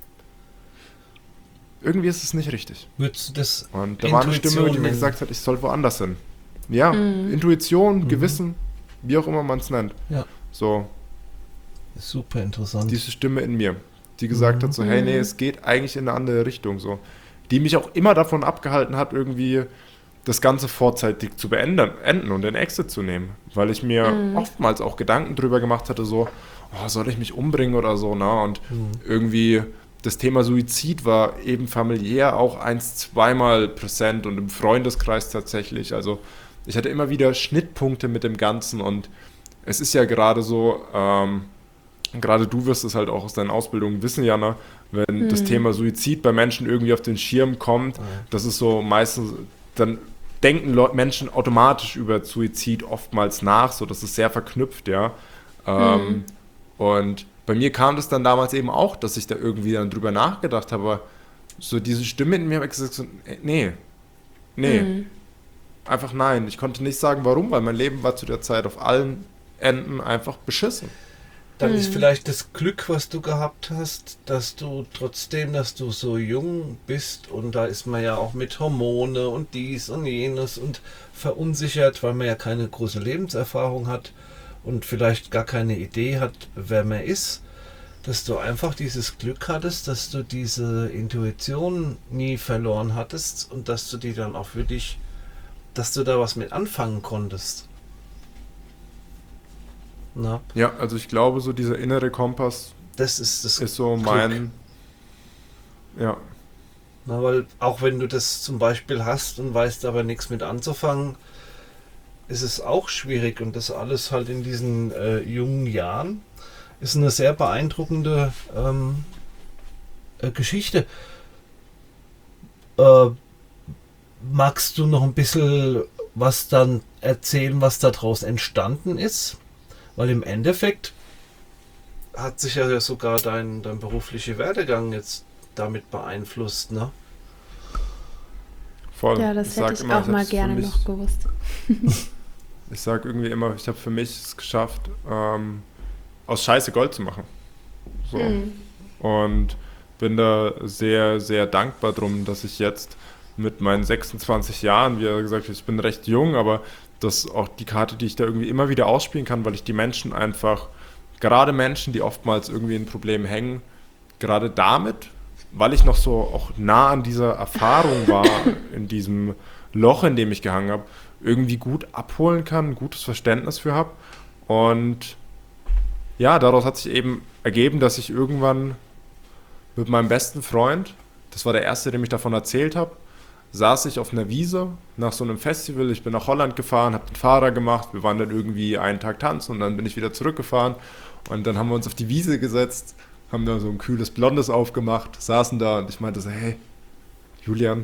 irgendwie ist es nicht richtig. Würdest du das Und da war eine Stimme, die mir gesagt hat, ich soll woanders hin. Ja, mhm. Intuition, mhm. Gewissen, wie auch immer man es nennt. Ja. So. Super interessant. Diese Stimme in mir, die gesagt mhm. hat so, hey, nee, es geht eigentlich in eine andere Richtung. So. Die mich auch immer davon abgehalten hat, irgendwie das Ganze vorzeitig zu beenden enden und den Exit zu nehmen. Weil ich mir mhm. oftmals auch Gedanken drüber gemacht hatte, so, oh, soll ich mich umbringen oder so, ne? Und mhm. irgendwie das Thema Suizid war eben familiär auch eins, zweimal präsent und im Freundeskreis tatsächlich. Also ich hatte immer wieder Schnittpunkte mit dem Ganzen und es ist ja gerade so, ähm, gerade du wirst es halt auch aus deinen Ausbildungen wissen, Jana, wenn mhm. das Thema Suizid bei Menschen irgendwie auf den Schirm kommt, mhm. das ist so meistens, dann denken Le- Menschen automatisch über Suizid oftmals nach, so das ist sehr verknüpft, ja. Ähm, mhm. Und bei mir kam das dann damals eben auch, dass ich da irgendwie dann drüber nachgedacht habe, aber so diese Stimme in mir hat gesagt, so, nee, nee, mhm. einfach nein. Ich konnte nicht sagen, warum, weil mein Leben war zu der Zeit auf allen Enden einfach beschissen. Dann mhm. ist vielleicht das Glück, was du gehabt hast, dass du trotzdem, dass du so jung bist und da ist man ja auch mit Hormone und dies und jenes und verunsichert, weil man ja keine große Lebenserfahrung hat und vielleicht gar keine Idee hat, wer man ist, dass du einfach dieses Glück hattest, dass du diese Intuition nie verloren hattest und dass du die dann auch für dich, dass du da was mit anfangen konntest. Na? Ja, also ich glaube, so dieser innere Kompass das ist, das ist so Glück. mein, ja, Na, weil auch wenn du das zum Beispiel hast und weißt aber nichts mit anzufangen, ist es auch schwierig und das alles halt in diesen äh, jungen Jahren ist eine sehr beeindruckende ähm, äh, Geschichte. Äh, magst du noch ein bisschen was dann erzählen, was daraus entstanden ist? Weil im Endeffekt hat sich ja sogar dein, dein beruflicher Werdegang jetzt damit beeinflusst, ne? Voll. Ja, das Ich hätte sag ich immer, auch mal hab's für gerne mich- noch gewusst. Ich sage irgendwie immer, ich habe für mich es geschafft, ähm, aus Scheiße Gold zu machen. So. Mhm. Und bin da sehr, sehr dankbar drum, dass ich jetzt mit meinen sechsundzwanzig Jahren, wie er gesagt hat, ich bin recht jung, aber das ist auch die Karte, die ich da irgendwie immer wieder ausspielen kann, weil ich die Menschen einfach, gerade Menschen, die oftmals irgendwie in Problemen hängen, gerade damit, weil ich noch so auch nah an dieser Erfahrung war, in diesem Loch, in dem ich gehangen habe, irgendwie gut abholen kann, ein gutes Verständnis für habe. Und ja, daraus hat sich eben ergeben, dass ich irgendwann mit meinem besten Freund, das war der erste, dem ich davon erzählt habe, saß ich auf einer Wiese nach so einem Festival. Ich bin nach Holland gefahren, habe den Fahrer gemacht. Wir waren dann irgendwie einen Tag tanzen und dann bin ich wieder zurückgefahren. Und dann haben wir uns auf die Wiese gesetzt, haben da so ein kühles Blondes aufgemacht, saßen da und ich meinte so, hey, Julian,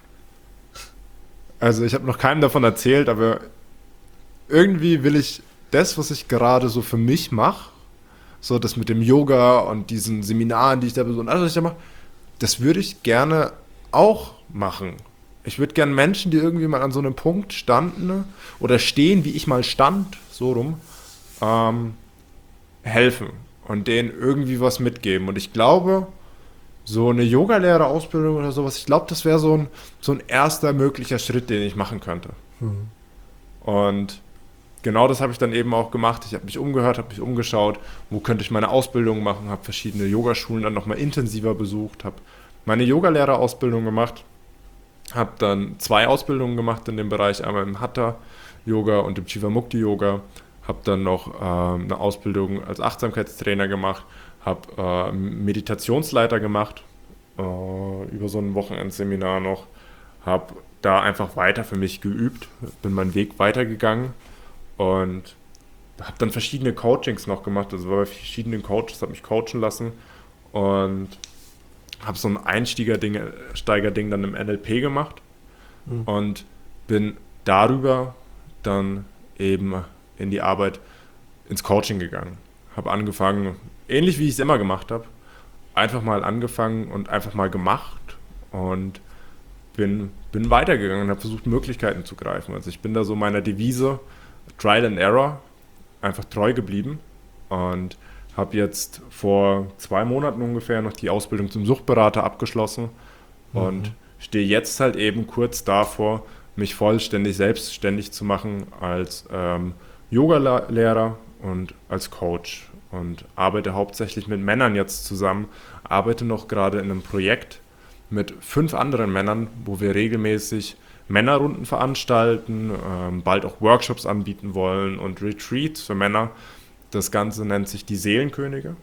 also ich habe noch keinem davon erzählt, aber irgendwie will ich das, was ich gerade so für mich mache, so das mit dem Yoga und diesen Seminaren, die ich da besuche und alles, was ich da mache, das würde ich gerne auch machen. Ich würde gerne Menschen, die irgendwie mal an so einem Punkt standen oder stehen, wie ich mal stand, so rum, ähm, helfen und denen irgendwie was mitgeben. Und ich glaube, so eine Yogalehrerausbildung oder sowas, ich glaube, das wäre so ein, so ein erster möglicher Schritt, den ich machen könnte. Hm. Und genau das habe ich dann eben auch gemacht. Ich habe mich umgehört, habe mich umgeschaut, wo könnte ich meine Ausbildung machen, habe verschiedene Yogaschulen dann nochmal intensiver besucht, habe meine Yogalehrerausbildung gemacht, habe dann zwei Ausbildungen gemacht in dem Bereich, einmal im Hatha-Yoga und im Jivamukti-Yoga, habe dann noch ähm, eine Ausbildung als Achtsamkeitstrainer gemacht, habe äh, Meditationsleiter gemacht, äh, über so ein Wochenendseminar noch, habe da einfach weiter für mich geübt, bin meinen Weg weitergegangen und habe dann verschiedene Coachings noch gemacht, also war bei verschiedenen Coaches, habe mich coachen lassen und habe so ein Einsteiger-Ding Steigerding dann im N L P gemacht Mhm. und bin darüber dann eben in die Arbeit ins Coaching gegangen. Habe angefangen, ähnlich wie ich es immer gemacht habe, einfach mal angefangen und einfach mal gemacht und bin, bin weitergegangen und habe versucht, Möglichkeiten zu greifen. Also ich bin da so meiner Devise Trial and Error einfach treu geblieben und habe jetzt vor zwei Monaten ungefähr noch die Ausbildung zum Suchtberater abgeschlossen und Mhm. stehe jetzt halt eben kurz davor, mich vollständig selbstständig zu machen als ähm, Yoga-Lehrer und als Coach und arbeite hauptsächlich mit Männern jetzt zusammen, arbeite noch gerade in einem Projekt mit fünf anderen Männern, wo wir regelmäßig Männerrunden veranstalten, ähm, bald auch Workshops anbieten wollen und Retreats für Männer. Das Ganze nennt sich die Seelenkönige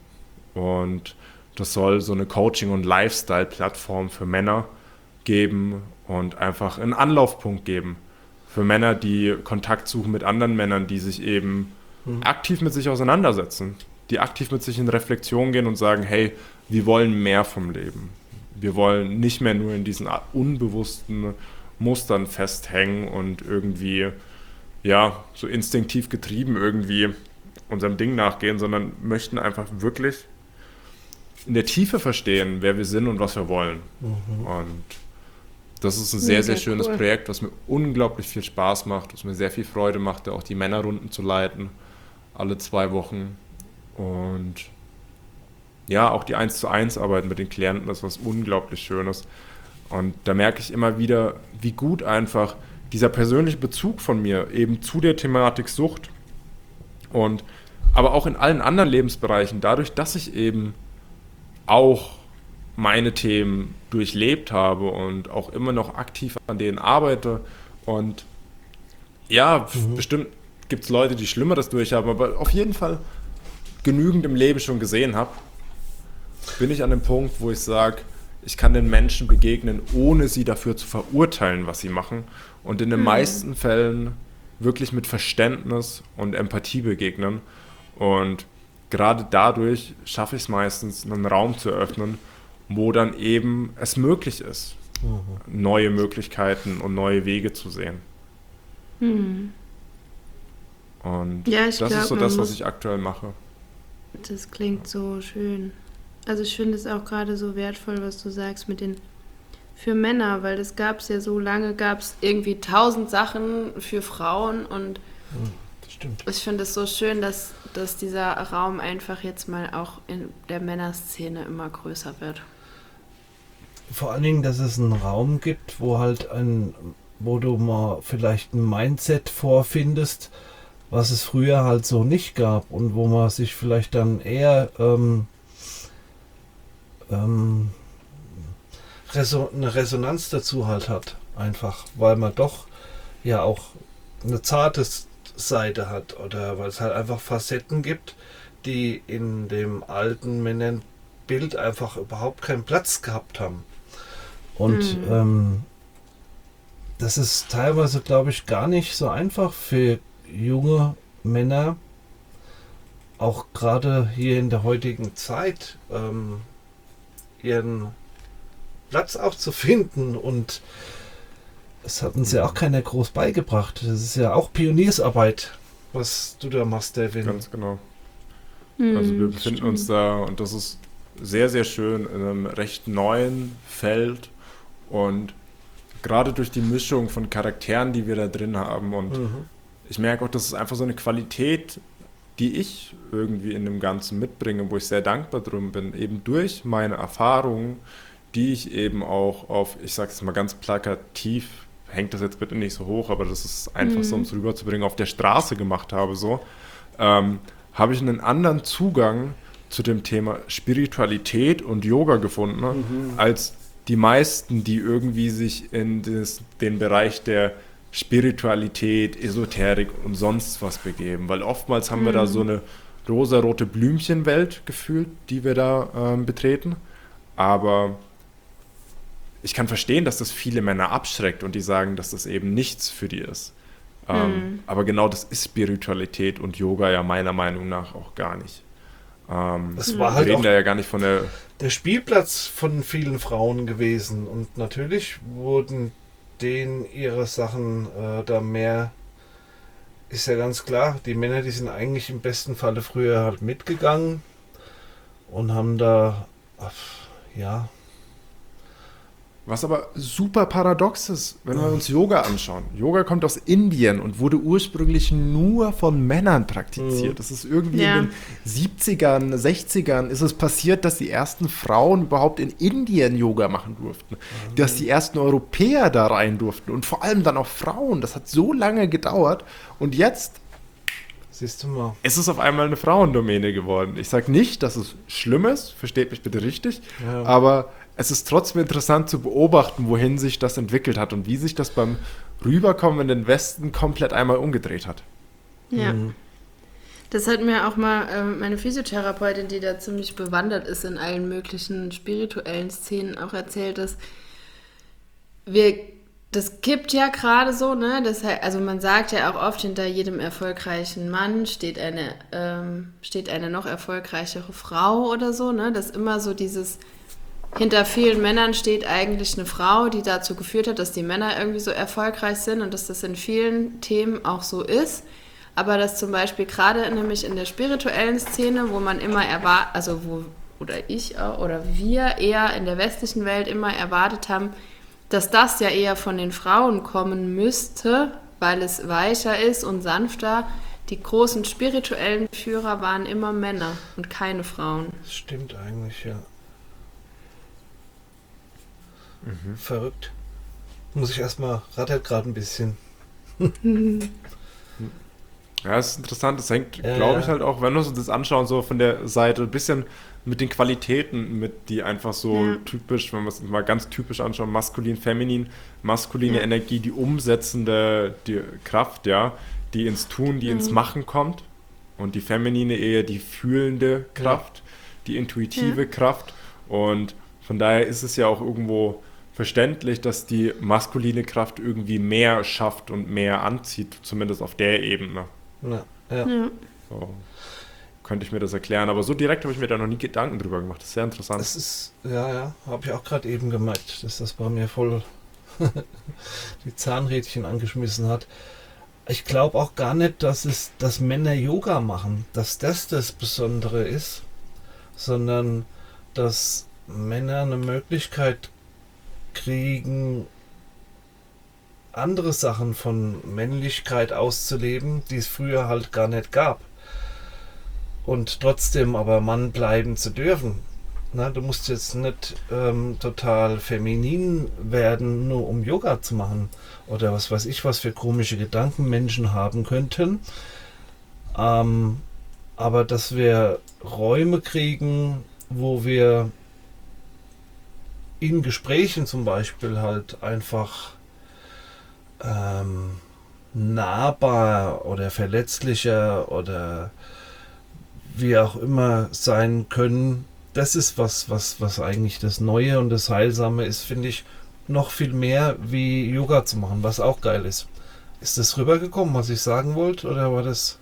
und das soll so eine Coaching- und Lifestyle-Plattform für Männer geben und einfach einen Anlaufpunkt geben für Männer, die Kontakt suchen mit anderen Männern, die sich eben Mhm. aktiv mit sich auseinandersetzen, die aktiv mit sich in Reflexion gehen und sagen, hey, wir wollen mehr vom Leben. Wir wollen nicht mehr nur in diesen unbewussten Mustern festhängen und irgendwie, ja, so instinktiv getrieben irgendwie unserem Ding nachgehen, sondern möchten einfach wirklich in der Tiefe verstehen, wer wir sind und was wir wollen. Mhm. Und das ist ein sehr, Mega sehr schönes cool. Projekt, was mir unglaublich viel Spaß macht, was mir sehr viel Freude macht, auch die Männerrunden zu leiten, alle zwei Wochen. Und ja, auch die eins zu eins Arbeit mit den Klienten, das ist was unglaublich Schönes. Und da merke ich immer wieder, wie gut einfach dieser persönliche Bezug von mir eben zu der Thematik Sucht und aber auch in allen anderen Lebensbereichen, dadurch, dass ich eben auch meine Themen durchlebt habe und auch immer noch aktiv an denen arbeite. Und ja, Mhm. bestimmt gibt es Leute, die Schlimmeres durchhaben, aber auf jeden Fall genügend im Leben schon gesehen habe, bin ich an dem Punkt, wo ich sage, ich kann den Menschen begegnen, ohne sie dafür zu verurteilen, was sie machen. Und in den mhm. meisten Fällen wirklich mit Verständnis und Empathie begegnen. Und gerade dadurch schaffe ich es meistens, einen Raum zu eröffnen, wo dann eben es möglich ist, mhm. neue Möglichkeiten und neue Wege zu sehen. Mhm. Und ja, ich das glaub, ist so das, was ich aktuell mache. Das klingt so schön. Also ich finde es auch gerade so wertvoll, was du sagst mit den für Männer, weil das gab es ja so lange, gab es irgendwie tausend Sachen für Frauen und das stimmt. Ich finde es so schön, dass, dass dieser Raum einfach jetzt mal auch in der Männerszene immer größer wird. Vor allen Dingen, dass es einen Raum gibt, wo halt ein, wo du mal vielleicht ein Mindset vorfindest, was es früher halt so nicht gab und wo man sich vielleicht dann eher ähm, ähm, Reso- eine Resonanz dazu halt hat, einfach, weil man doch ja auch eine zarte Seite hat oder weil es halt einfach Facetten gibt, die in dem alten Männernbild einfach überhaupt keinen Platz gehabt haben. Und mhm. ähm, das ist teilweise, glaube ich, gar nicht so einfach für junge Männer, auch gerade hier in der heutigen Zeit, ähm, ihren Platz auch zu finden. Und es hat uns ja auch keiner groß beigebracht. Das ist ja auch Pioniersarbeit, was du da machst, Devin. Ganz genau. Also wir befinden uns da, und das ist sehr, sehr schön, in einem recht neuen Feld. Und gerade durch die Mischung von Charakteren, die wir da drin haben, und mhm. ich merke auch, das ist einfach so eine Qualität, die ich irgendwie in dem Ganzen mitbringe, wo ich sehr dankbar drum bin, eben durch meine Erfahrungen, die ich eben auch auf, ich sage es mal ganz plakativ, hängt das jetzt bitte nicht so hoch, aber das ist einfach mhm. so, um es rüberzubringen, auf der Straße gemacht habe, so, ähm, habe ich einen anderen Zugang zu dem Thema Spiritualität und Yoga gefunden, mhm. als die meisten, die irgendwie sich in das, den Bereich der Spiritualität, Esoterik und sonst was begeben. Weil oftmals haben mhm. wir da so eine rosarote Blümchenwelt gefühlt, die wir da ähm, betreten. Aber ich kann verstehen, dass das viele Männer abschreckt und die sagen, dass das eben nichts für die ist. Ähm, mhm. Aber genau das ist Spiritualität und Yoga ja meiner Meinung nach auch gar nicht. Ähm, das war wir halt reden auch da ja gar nicht von der... der Spielplatz von vielen Frauen gewesen. Und natürlich wurden denen ihre Sachen äh, da mehr... Ist ja ganz klar, die Männer, die sind eigentlich im besten Falle früher halt mitgegangen und haben da, ja... Was aber super paradox ist, wenn wir uns Yoga anschauen. Yoga kommt aus Indien und wurde ursprünglich nur von Männern praktiziert. Mhm. Das ist irgendwie ja. in den siebzigern, sechzigern ist es passiert, dass die ersten Frauen überhaupt in Indien Yoga machen durften. Mhm. Dass die ersten Europäer da rein durften und vor allem dann auch Frauen. Das hat so lange gedauert und jetzt siehst du mal. Es ist auf einmal eine Frauendomäne geworden. Ich sage nicht, dass es schlimm ist, versteht mich bitte richtig, ja. aber es ist trotzdem interessant zu beobachten, wohin sich das entwickelt hat und wie sich das beim Rüberkommen in den Westen komplett einmal umgedreht hat. Ja, mhm. das hat mir auch mal äh, meine Physiotherapeutin, die da ziemlich bewandert ist in allen möglichen spirituellen Szenen, auch erzählt, dass wir, das kippt ja gerade so, ne? Das, also man sagt ja auch oft, hinter jedem erfolgreichen Mann steht eine, ähm, steht eine noch erfolgreichere Frau oder so, ne? Das immer so dieses... Hinter vielen Männern steht eigentlich eine Frau, die dazu geführt hat, dass die Männer irgendwie so erfolgreich sind und dass das in vielen Themen auch so ist. Aber dass zum Beispiel gerade nämlich in der spirituellen Szene, wo man immer erwartet, also wo, oder ich auch, oder wir eher in der westlichen Welt immer erwartet haben, dass das ja eher von den Frauen kommen müsste, weil es weicher ist und sanfter. Die großen spirituellen Führer waren immer Männer und keine Frauen. Das stimmt eigentlich, ja. Mhm. Verrückt. Muss ich erstmal, rattert gerade ein bisschen. Ja, es ist interessant. Das hängt, ja, glaube ja. ich, halt auch, wenn wir uns das anschauen, so von der Seite, ein bisschen mit den Qualitäten, mit die einfach so ja. typisch, wenn wir es mal ganz typisch anschauen, maskulin, feminin, maskuline ja. Energie, die umsetzende die Kraft, ja, die ins Tun, die mhm. ins Machen kommt, und die feminine eher die fühlende Kraft, ja. die intuitive ja. Kraft, und Von daher ist es ja auch irgendwo verständlich, dass die maskuline Kraft irgendwie mehr schafft und mehr anzieht, zumindest auf der Ebene. Ja, ja. Ja. So könnte ich mir das erklären, aber so direkt habe ich mir da noch nie Gedanken drüber gemacht. Das ist sehr interessant. Das ist, ja, ja, habe ich auch gerade eben gemerkt, dass das bei mir voll die Zahnrädchen angeschmissen hat. Ich glaube auch gar nicht, dass es, dass Männer Yoga machen, dass das das Besondere ist, sondern dass Männer eine Möglichkeit kriegen, andere Sachen von Männlichkeit auszuleben, die es früher halt gar nicht gab. Und trotzdem aber Mann bleiben zu dürfen. Na, du musst jetzt nicht ähm, total feminin werden, nur um Yoga zu machen. Oder was weiß ich, was für komische Gedanken Menschen haben könnten. Ähm, aber dass wir Räume kriegen, wo wir in Gesprächen zum Beispiel halt einfach ähm, nahbar oder verletzlicher oder wie auch immer sein können, das ist was, was, was eigentlich das Neue und das Heilsame ist, finde ich, noch viel mehr wie Yoga zu machen, was auch geil ist. Ist das rübergekommen, was ich sagen wollte, oder war das...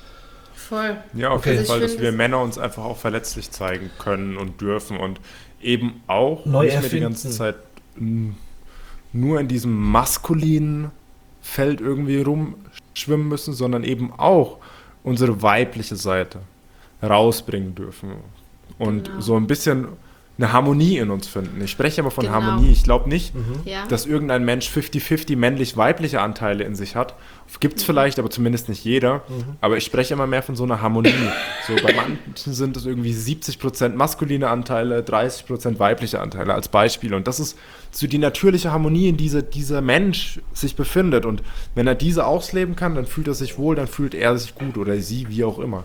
Voll. Ja, auf Okay. jeden Also ich Fall, dass finde wir es- Männer uns einfach auch verletzlich zeigen können und dürfen und eben auch Neu nicht mehr die erfinden. ganze Zeit mm, nur in diesem maskulinen Feld irgendwie rumschwimmen müssen, sondern eben auch unsere weibliche Seite rausbringen dürfen und Genau. so ein bisschen eine Harmonie in uns finden. Ich spreche aber von Genau. Harmonie. Ich glaube nicht, Ja. dass irgendein Mensch fünfzig fünfzig männlich-weibliche Anteile in sich hat. Gibt es vielleicht, aber zumindest nicht jeder. Aber ich spreche immer mehr von so einer Harmonie. So, bei manchen sind es irgendwie siebzig Prozent maskuline Anteile, dreißig Prozent weibliche Anteile als Beispiel. Und das ist so die natürliche Harmonie, in dieser dieser Mensch sich befindet. Und wenn er diese ausleben kann, dann fühlt er sich wohl, dann fühlt er sich gut oder sie, wie auch immer.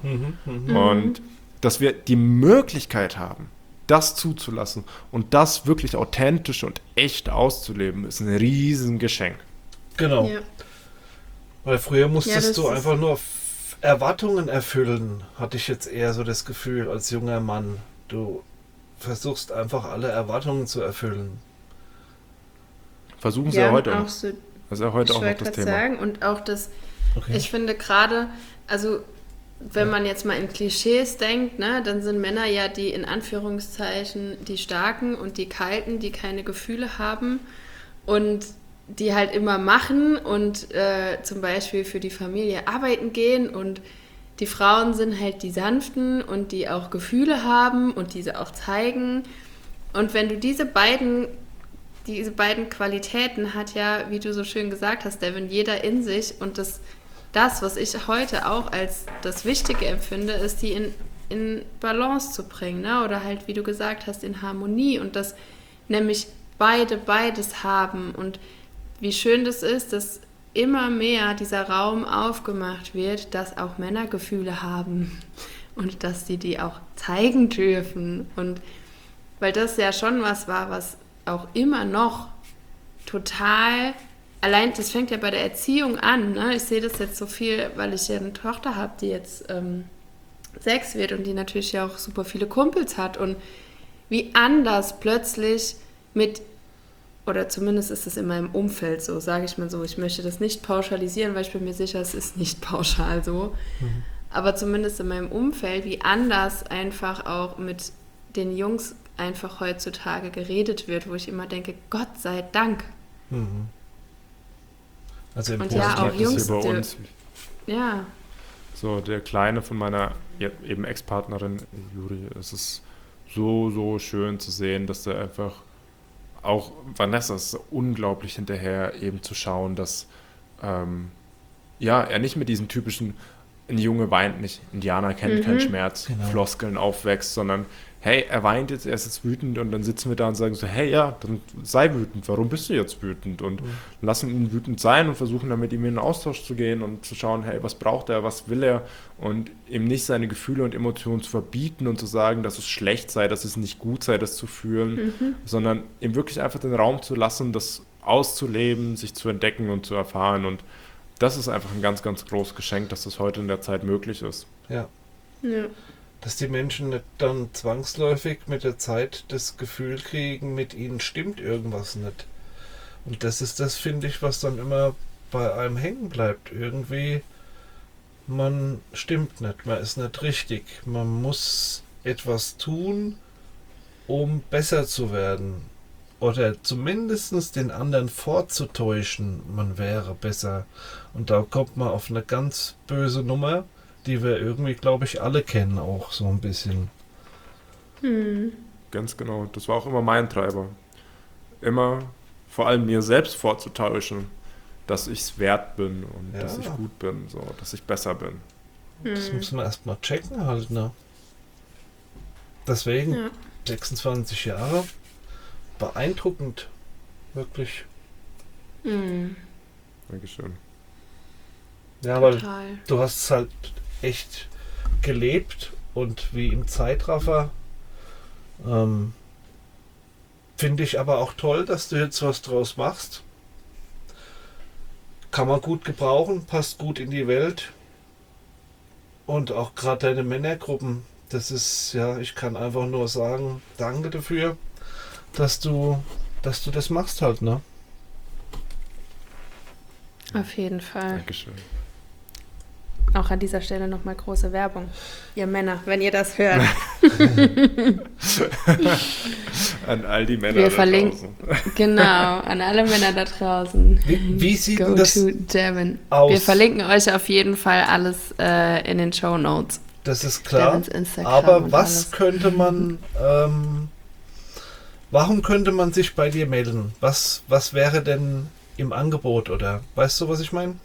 Und dass wir die Möglichkeit haben, das zuzulassen und das wirklich authentisch und echt auszuleben, ist ein Riesengeschenk. Genau. Ja. Weil früher Ja, musstest das du ist- einfach nur F- Erwartungen erfüllen, hatte ich jetzt eher so das Gefühl als junger Mann. Du versuchst einfach alle Erwartungen zu erfüllen. Versuchen sie ja, Ja, heute auch noch. so, Das ist ja heute ich auch noch wollte das gerade Thema. sagen, und auch das, Okay. ich finde gerade, also wenn man jetzt mal in Klischees denkt, ne, dann sind Männer ja die in Anführungszeichen die Starken und die Kalten, die keine Gefühle haben und die halt immer machen und äh, zum Beispiel für die Familie arbeiten gehen, und die Frauen sind halt die Sanften und die auch Gefühle haben und diese auch zeigen. Und wenn du diese beiden diese beiden Qualitäten hat ja, wie du so schön gesagt hast, Devin, jeder in sich, und das, das, was ich heute auch als das Wichtige empfinde, ist, die in, in Balance zu bringen, ne? Oder halt, wie du gesagt hast, in Harmonie, und dass nämlich beide beides haben, und wie schön das ist, dass immer mehr dieser Raum aufgemacht wird, dass auch Männer Gefühle haben und dass sie die auch zeigen dürfen, und weil das ja schon was war, was auch immer noch total, allein das fängt ja bei der Erziehung an, ne? Ich sehe das jetzt so viel, weil ich ja eine Tochter habe, die jetzt ähm, sechs wird und die natürlich ja auch super viele Kumpels hat, und wie anders plötzlich mit, oder zumindest ist es in meinem Umfeld so, sage ich mal so, ich möchte das nicht pauschalisieren, weil ich bin mir sicher, es ist nicht pauschal so, mhm. aber zumindest in meinem Umfeld, wie anders einfach auch mit den Jungs einfach heutzutage geredet wird, wo ich immer denke, Gott sei Dank. Mhm. Also im Und ja, auch Positiven Jungs, ist hier bei die- uns. Ja, So, der Kleine von meiner ja, eben Ex-Partnerin, Juri, es ist so, so schön zu sehen, dass der einfach auch, Vanessa ist unglaublich hinterher, eben zu schauen, dass ähm, ja, er nicht mit diesen typischen, ein Junge weint nicht, Indianer kennt Mhm. keinen Schmerz, Genau. Floskeln aufwächst, sondern hey, er weint jetzt, er ist jetzt wütend, und dann sitzen wir da und sagen so, hey, ja, dann sei wütend, warum bist du jetzt wütend? Und Mhm. lassen ihn wütend sein und versuchen dann mit ihm in den Austausch zu gehen und zu schauen, hey, was braucht er, was will er, und ihm nicht seine Gefühle und Emotionen zu verbieten und zu sagen, dass es schlecht sei, dass es nicht gut sei, das zu fühlen, mhm. sondern ihm wirklich einfach den Raum zu lassen, das auszuleben, sich zu entdecken und zu erfahren, und das ist einfach ein ganz, ganz großes Geschenk, dass das heute in der Zeit möglich ist. Ja. ja. dass die Menschen nicht dann zwangsläufig mit der Zeit das Gefühl kriegen, mit ihnen stimmt irgendwas nicht. Und das ist das, finde ich, was dann immer bei einem hängen bleibt. Irgendwie, man stimmt nicht, man ist nicht richtig. Man muss etwas tun, um besser zu werden. Oder zumindest den anderen vorzutäuschen, man wäre besser. Und da kommt man auf eine ganz böse Nummer, die wir irgendwie, glaube ich, alle kennen, auch so ein bisschen. Hm. Ganz genau. Das war auch immer mein Treiber. Immer vor allem mir selbst vorzutäuschen, dass ich es wert bin und Ja. dass ich gut bin, so, dass ich besser bin. Das Hm. muss man erstmal checken halt, ne? Deswegen Ja. sechsundzwanzig Jahre, beeindruckend, wirklich. Hm. Dankeschön. Ja, weil Total. du hast es halt echt gelebt und wie im Zeitraffer. Ähm, Finde ich aber auch toll, dass du jetzt was draus machst. Kann man gut gebrauchen, passt gut in die Welt. Und auch gerade deine Männergruppen, das ist, ja, ich kann einfach nur sagen, danke dafür, dass du, dass du das machst halt, ne? Auf jeden Fall. Dankeschön. Auch an dieser Stelle nochmal große Werbung. Ihr Männer, wenn ihr das hört. An all die Männer Wir da verlinken- draußen. Genau, an alle Männer da draußen. Wie, wie sieht Go denn das to Devin. aus? Wir verlinken euch auf jeden Fall alles äh, in den Show Notes. Das ist klar. Devins Instagram Aber und was alles. könnte man, ähm, warum könnte man sich bei dir melden? Was, was wäre denn im Angebot, oder? Weißt du, was ich meine?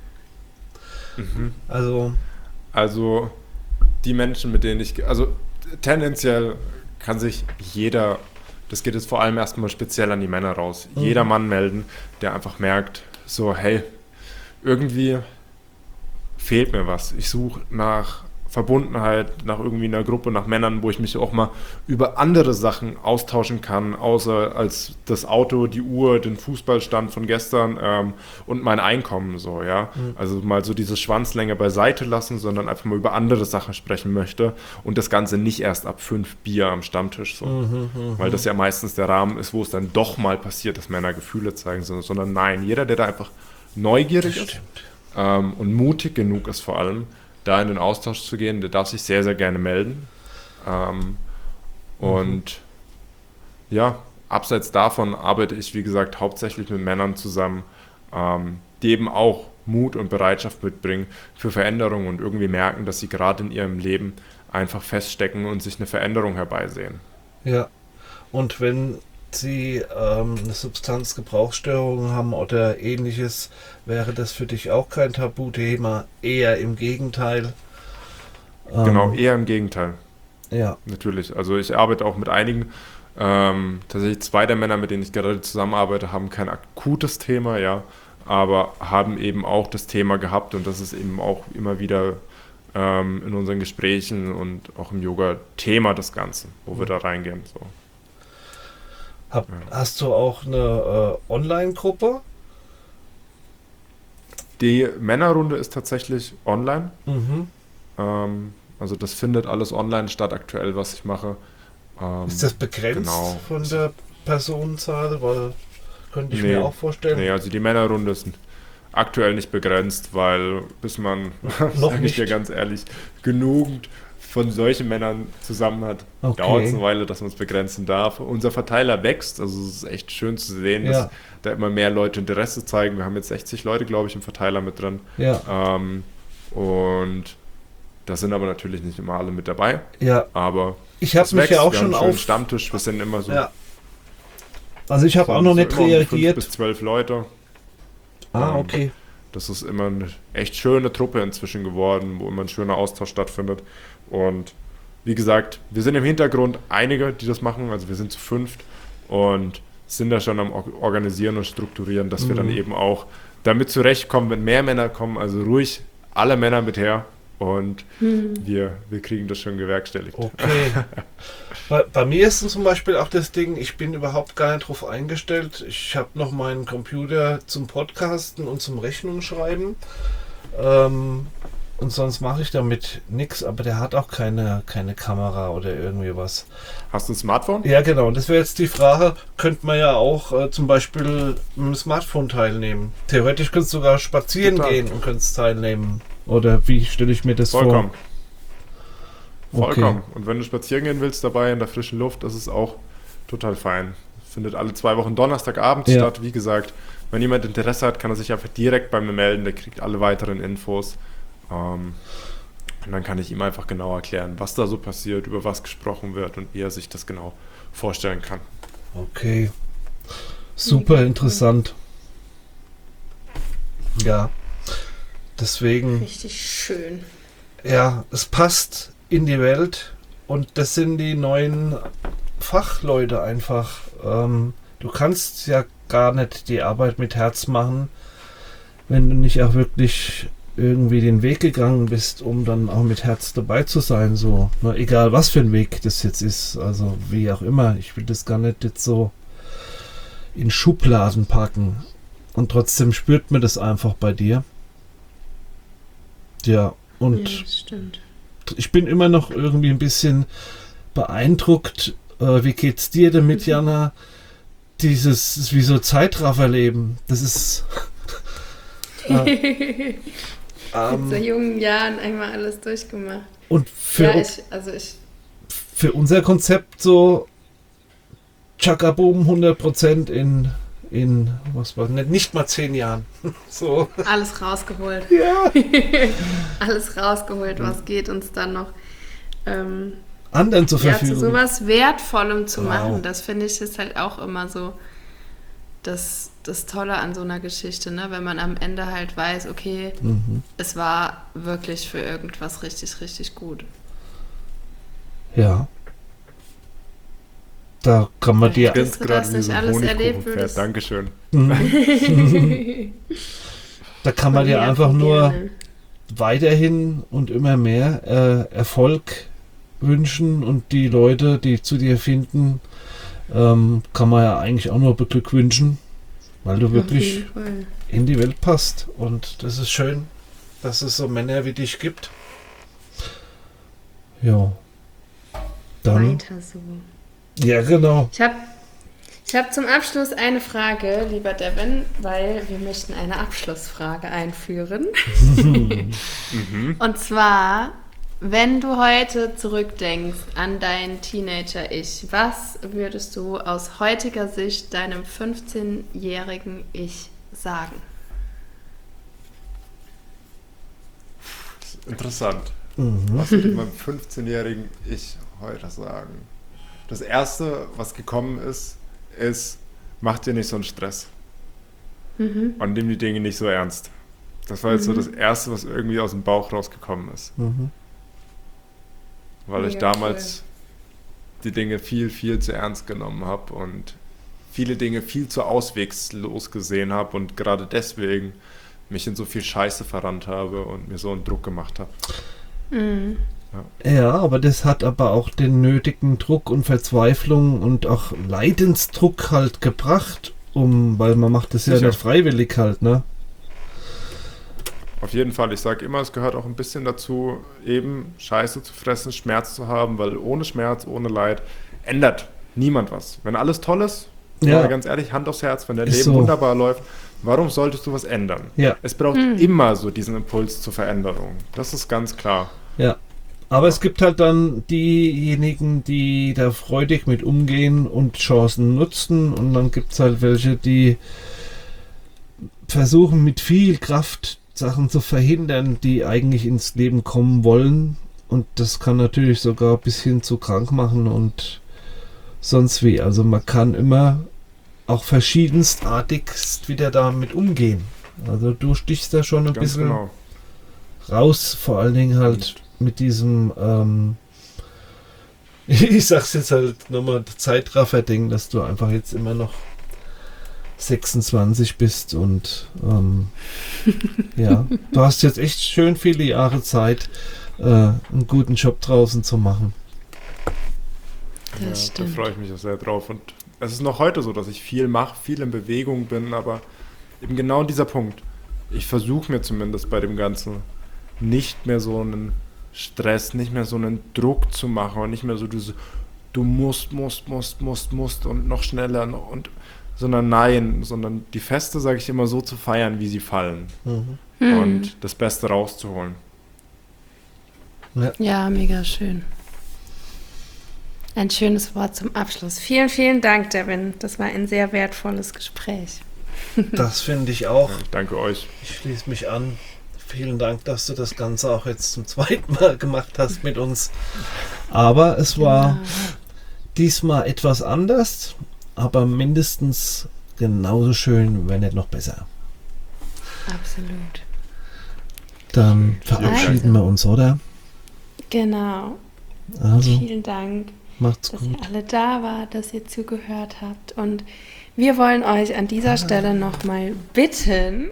Mhm. Also, Also die Menschen, mit denen ich, ge- also tendenziell kann sich jeder, das geht jetzt vor allem erstmal speziell an die Männer raus, Mhm. jeder Mann melden, der einfach merkt, so hey, irgendwie fehlt mir was. Ich suche nach Verbundenheit, nach irgendwie einer Gruppe, nach Männern, wo ich mich auch mal über andere Sachen austauschen kann, außer als das Auto, die Uhr, den Fußballstand von gestern ähm, und mein Einkommen so, ja. Mhm. Also mal so diese Schwanzlänge beiseite lassen, sondern einfach mal über andere Sachen sprechen möchte und das Ganze nicht erst ab fünf Bier am Stammtisch so. mhm, mhm. Weil das ja meistens der Rahmen ist, wo es dann doch mal passiert, dass Männer Gefühle zeigen, sondern, sondern nein, jeder, der da einfach neugierig Das ist stimmt. ähm, und mutig genug ist vor allem, da in den Austausch zu gehen, der darf sich sehr, sehr gerne melden. Ähm, und ja, abseits davon arbeite ich, wie gesagt, hauptsächlich mit Männern zusammen, ähm, die eben auch Mut und Bereitschaft mitbringen für Veränderungen und irgendwie merken, dass sie gerade in ihrem Leben einfach feststecken und sich eine Veränderung herbeisehen. Ja. Und wenn sie ähm, eine Substanzgebrauchsstörung haben oder ähnliches, wäre das für dich auch kein Tabuthema, eher im Gegenteil. Ähm, Genau, eher im Gegenteil. Ja. Natürlich. Also ich arbeite auch mit einigen, ähm, tatsächlich zwei der Männer, mit denen ich gerade zusammenarbeite, haben kein akutes Thema, ja, aber haben eben auch das Thema gehabt und das ist eben auch immer wieder ähm, in unseren Gesprächen und auch im Yoga Thema das Ganze, wo wir da reingehen. So. Hab, Ja. Hast du auch eine äh, Online-Gruppe? Die Männerrunde ist tatsächlich online. Mhm. Ähm, also das findet alles online statt aktuell, was ich mache. Ähm, Ist das begrenzt genau. von der Personenzahl? Weil könnte ich Nee. mir auch vorstellen. Nee, also die Männerrunde ist aktuell nicht begrenzt, weil bis man, Noch sage ich nicht. dir ganz ehrlich, genügend von solchen Männern zusammen hat, Okay. dauert es eine Weile, dass man es begrenzen darf. Unser Verteiler wächst, also es ist echt schön zu sehen, dass Ja. da immer mehr Leute Interesse zeigen. Wir haben jetzt sechzig Leute, glaube ich, im Verteiler mit drin. Ja, Ähm, und da sind aber natürlich nicht immer alle mit dabei, ja. aber Ich habe es mich wächst. ja auch Wir haben schon einen schönen auf. Stammtisch, wir sind immer so, Ja. Also ich habe auch noch so nicht immer um die fünf reagiert. bis zwölf Leute. Ah, ähm, okay. Das ist immer eine echt schöne Truppe inzwischen geworden, wo immer ein schöner Austausch stattfindet. Und wie gesagt, wir sind im Hintergrund einige, die das machen. Also wir sind zu fünft und sind da schon am Or- Organisieren und Strukturieren, dass wir dann Mhm. eben auch damit zurechtkommen, wenn mehr Männer kommen. Also ruhig alle Männer mit her und wir, wir kriegen das schon gewerkstelligt. Okay. bei, bei mir ist zum Beispiel auch das Ding, ich bin überhaupt gar nicht drauf eingestellt. Ich habe noch meinen Computer zum Podcasten und zum Rechnungsschreiben. Ähm, und sonst mache ich damit nichts, aber der hat auch keine, keine Kamera oder irgendwie was. Hast du ein Smartphone? Ja, genau. Das wäre jetzt die Frage, könnte man ja auch äh, zum Beispiel mit dem Smartphone teilnehmen. Theoretisch könntest du sogar spazieren Total. gehen und könntest teilnehmen. Oder wie stelle ich mir das Vollkommen. vor? Vollkommen. Und wenn du spazieren gehen willst dabei in der frischen Luft, das ist auch total fein. Findet alle zwei Wochen Donnerstagabend Ja. statt. Wie gesagt, wenn jemand Interesse hat, kann er sich einfach direkt bei mir melden. Der kriegt alle weiteren Infos. Ähm, und dann kann ich ihm einfach genau erklären, was da so passiert, über was gesprochen wird und wie er sich das genau vorstellen kann. Okay. Super interessant. Ja. Deswegen, Richtig schön. ja, es passt in die Welt und das sind die neuen Fachleute einfach. Ähm, du kannst ja gar nicht die Arbeit mit Herz machen, wenn du nicht auch wirklich irgendwie den Weg gegangen bist, um dann auch mit Herz dabei zu sein, so. Na, egal was für ein Weg das jetzt ist, also wie auch immer. Ich will das gar nicht jetzt so in Schubladen packen. Und trotzdem spürt man das einfach bei dir. Ja, und Ja, das stimmt. ich bin immer noch irgendwie ein bisschen beeindruckt. Äh, wie geht's dir damit, Jana? Dieses ist wie so Zeitrafferleben. Das ist äh, Mit so ähm, jungen Jahren einmal alles durchgemacht. und für, Ja, ich, also ich, für unser Konzept so Chakaboom hundert Prozent in in was war nicht, nicht mal zehn Jahren. So. alles rausgeholt. Ja. Alles rausgeholt, was geht uns dann noch ähm, Anderen zur ja, zu Verfügung. sowas Wertvollem zu Wow. machen. Das finde ich ist halt auch immer so das, das Tolle an so einer Geschichte, ne? Wenn man am Ende halt weiß, okay, Mhm. es war wirklich für irgendwas richtig, richtig gut. Ja. Da kann man dir Hättest du das nicht alles erlebt, würdest- Dankeschön. Mhm. Da kann man Von dir Herzen einfach nur gerne. weiterhin und immer mehr äh, Erfolg wünschen und die Leute, die zu dir finden, ähm, kann man ja eigentlich auch nur beglückwünschen, weil du Auf wirklich jeden Fall. in die Welt passt. Und das ist schön, dass es so Männer wie dich gibt. Ja. Dann. Weiter so. Ja, genau. Ich habe ich hab zum Abschluss eine Frage, lieber Devin, weil wir möchten eine Abschlussfrage einführen. Mhm. Und zwar, wenn du heute zurückdenkst an dein Teenager-Ich, was würdest du aus heutiger Sicht deinem fünfzehnjährigen Ich sagen? Interessant. Mhm. Was würde ich meinem fünfzehnjährigen Ich heute sagen? Das Erste, was gekommen ist, ist, mach dir nicht so einen Stress. Mhm. Und nimm die Dinge nicht so ernst. Das war jetzt so Mhm. das Erste, was irgendwie aus dem Bauch rausgekommen ist. Mhm. Weil ich Mega damals die Dinge viel, viel zu ernst genommen habe und viele Dinge viel zu auswegslos gesehen habe und gerade deswegen mich in so viel Scheiße verrannt habe und mir so einen Druck gemacht habe. Mhm. Ja, aber das hat aber auch den nötigen Druck und Verzweiflung und auch Leidensdruck halt gebracht, um, weil man macht das ja Sicher. nicht freiwillig halt, ne? Auf jeden Fall, ich sage immer, es gehört auch ein bisschen dazu, eben Scheiße zu fressen, Schmerz zu haben, weil ohne Schmerz, ohne Leid ändert niemand was. Wenn alles toll ist, Ja. mal ganz ehrlich, Hand aufs Herz, wenn dein Ist Leben so. wunderbar läuft, warum solltest du was ändern? Ja. Es braucht immer so diesen Impuls zur Veränderung. Das ist ganz klar. Ja. Aber es gibt halt dann diejenigen, die da freudig mit umgehen und Chancen nutzen, und dann gibt es halt welche, die versuchen mit viel Kraft Sachen zu verhindern, die eigentlich ins Leben kommen wollen, und das kann natürlich sogar bis hin zu krank machen und sonst wie. Also man kann immer auch verschiedenstartigst wieder damit umgehen. Also du stichst da schon ein Ganz bisschen genau. raus, vor allen Dingen halt mit diesem, ähm, ich sag's jetzt halt nochmal, Zeitraffer-Ding, dass du einfach jetzt immer noch sechsundzwanzig bist und ähm, ja, du hast jetzt echt schön viele Jahre Zeit, äh, einen guten Job draußen zu machen. Das Ja, da stimmt. freue ich mich auch sehr drauf. Und es ist noch heute so, dass ich viel mache, viel in Bewegung bin, aber eben genau dieser Punkt. Ich versuche mir zumindest bei dem Ganzen nicht mehr so einen Stress, nicht mehr so einen Druck zu machen und nicht mehr so diese, du musst, musst, musst, musst, musst und noch schneller und sondern nein, sondern die Feste, sage ich immer, so zu feiern, wie sie fallen Mhm. Hm. und das Beste rauszuholen. Ja. Ja, mega schön. Ein schönes Wort zum Abschluss. Vielen, vielen Dank, Devin. Das war ein sehr wertvolles Gespräch. Das finde ich auch. Ich danke euch. Ich schließe mich an. Vielen Dank, dass du das Ganze auch jetzt zum zweiten Mal gemacht hast mit uns. Aber es war Genau. diesmal etwas anders, aber mindestens genauso schön, wenn nicht noch besser. Absolut. Dann verabschieden wir uns, oder? Genau. Also, Vielen Dank, macht's dass gut. ihr alle da wart, dass ihr zugehört habt. Und wir wollen euch an dieser Stelle nochmal bitten,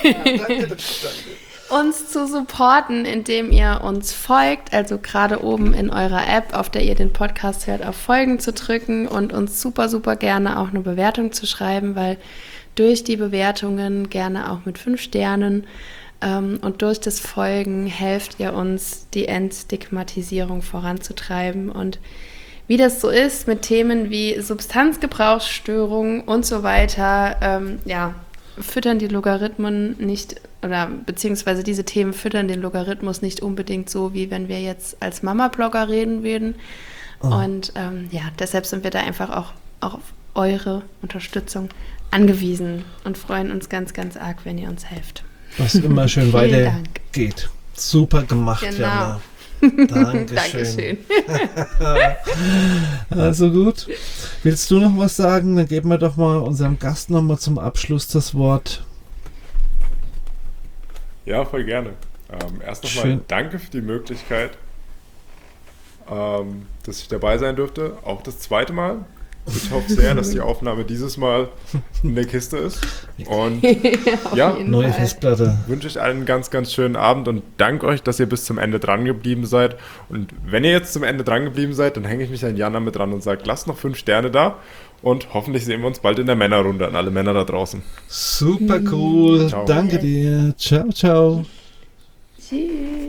uns zu supporten, indem ihr uns folgt, also gerade oben in eurer App, auf der ihr den Podcast hört, auf Folgen zu drücken und uns super, super gerne auch eine Bewertung zu schreiben, weil durch die Bewertungen, gerne auch mit fünf Sternen, ähm, und durch das Folgen helft ihr uns, die Entstigmatisierung voranzutreiben. Und wie das so ist mit Themen wie Substanzgebrauchsstörungen und so weiter, ähm, ja, füttern die Logarithmen nicht, oder beziehungsweise diese Themen füttern den Logarithmus nicht unbedingt so, wie wenn wir jetzt als Mama-Blogger reden würden. Oh. Und ähm, ja, deshalb sind wir da einfach auch, auch auf eure Unterstützung angewiesen und freuen uns ganz, ganz arg, wenn ihr uns helft. Was immer schön Vielen weiter Dank. geht. Super gemacht, Genau. Jana. Dankeschön. Dankeschön. Also gut. Willst du noch was sagen? Dann geben wir doch mal unserem Gast noch mal zum Abschluss das Wort. Ja, voll gerne. Ähm, erst nochmal Schön. danke für die Möglichkeit, ähm, dass ich dabei sein durfte. Auch das zweite Mal. Ich hoffe sehr, dass die Aufnahme dieses Mal in der Kiste ist. Und Auf ja, jeden Neue Fall. Festplatte. wünsche ich allen einen ganz, ganz schönen Abend und danke euch, dass ihr bis zum Ende dran geblieben seid. Und wenn ihr jetzt zum Ende dran geblieben seid, dann hänge ich mich an Jana mit dran und sage, lasst noch fünf Sterne da und hoffentlich sehen wir uns bald in der Männerrunde an alle Männer da draußen. Super cool. Ciao. Danke dir. Ciao, ciao. Tschüss.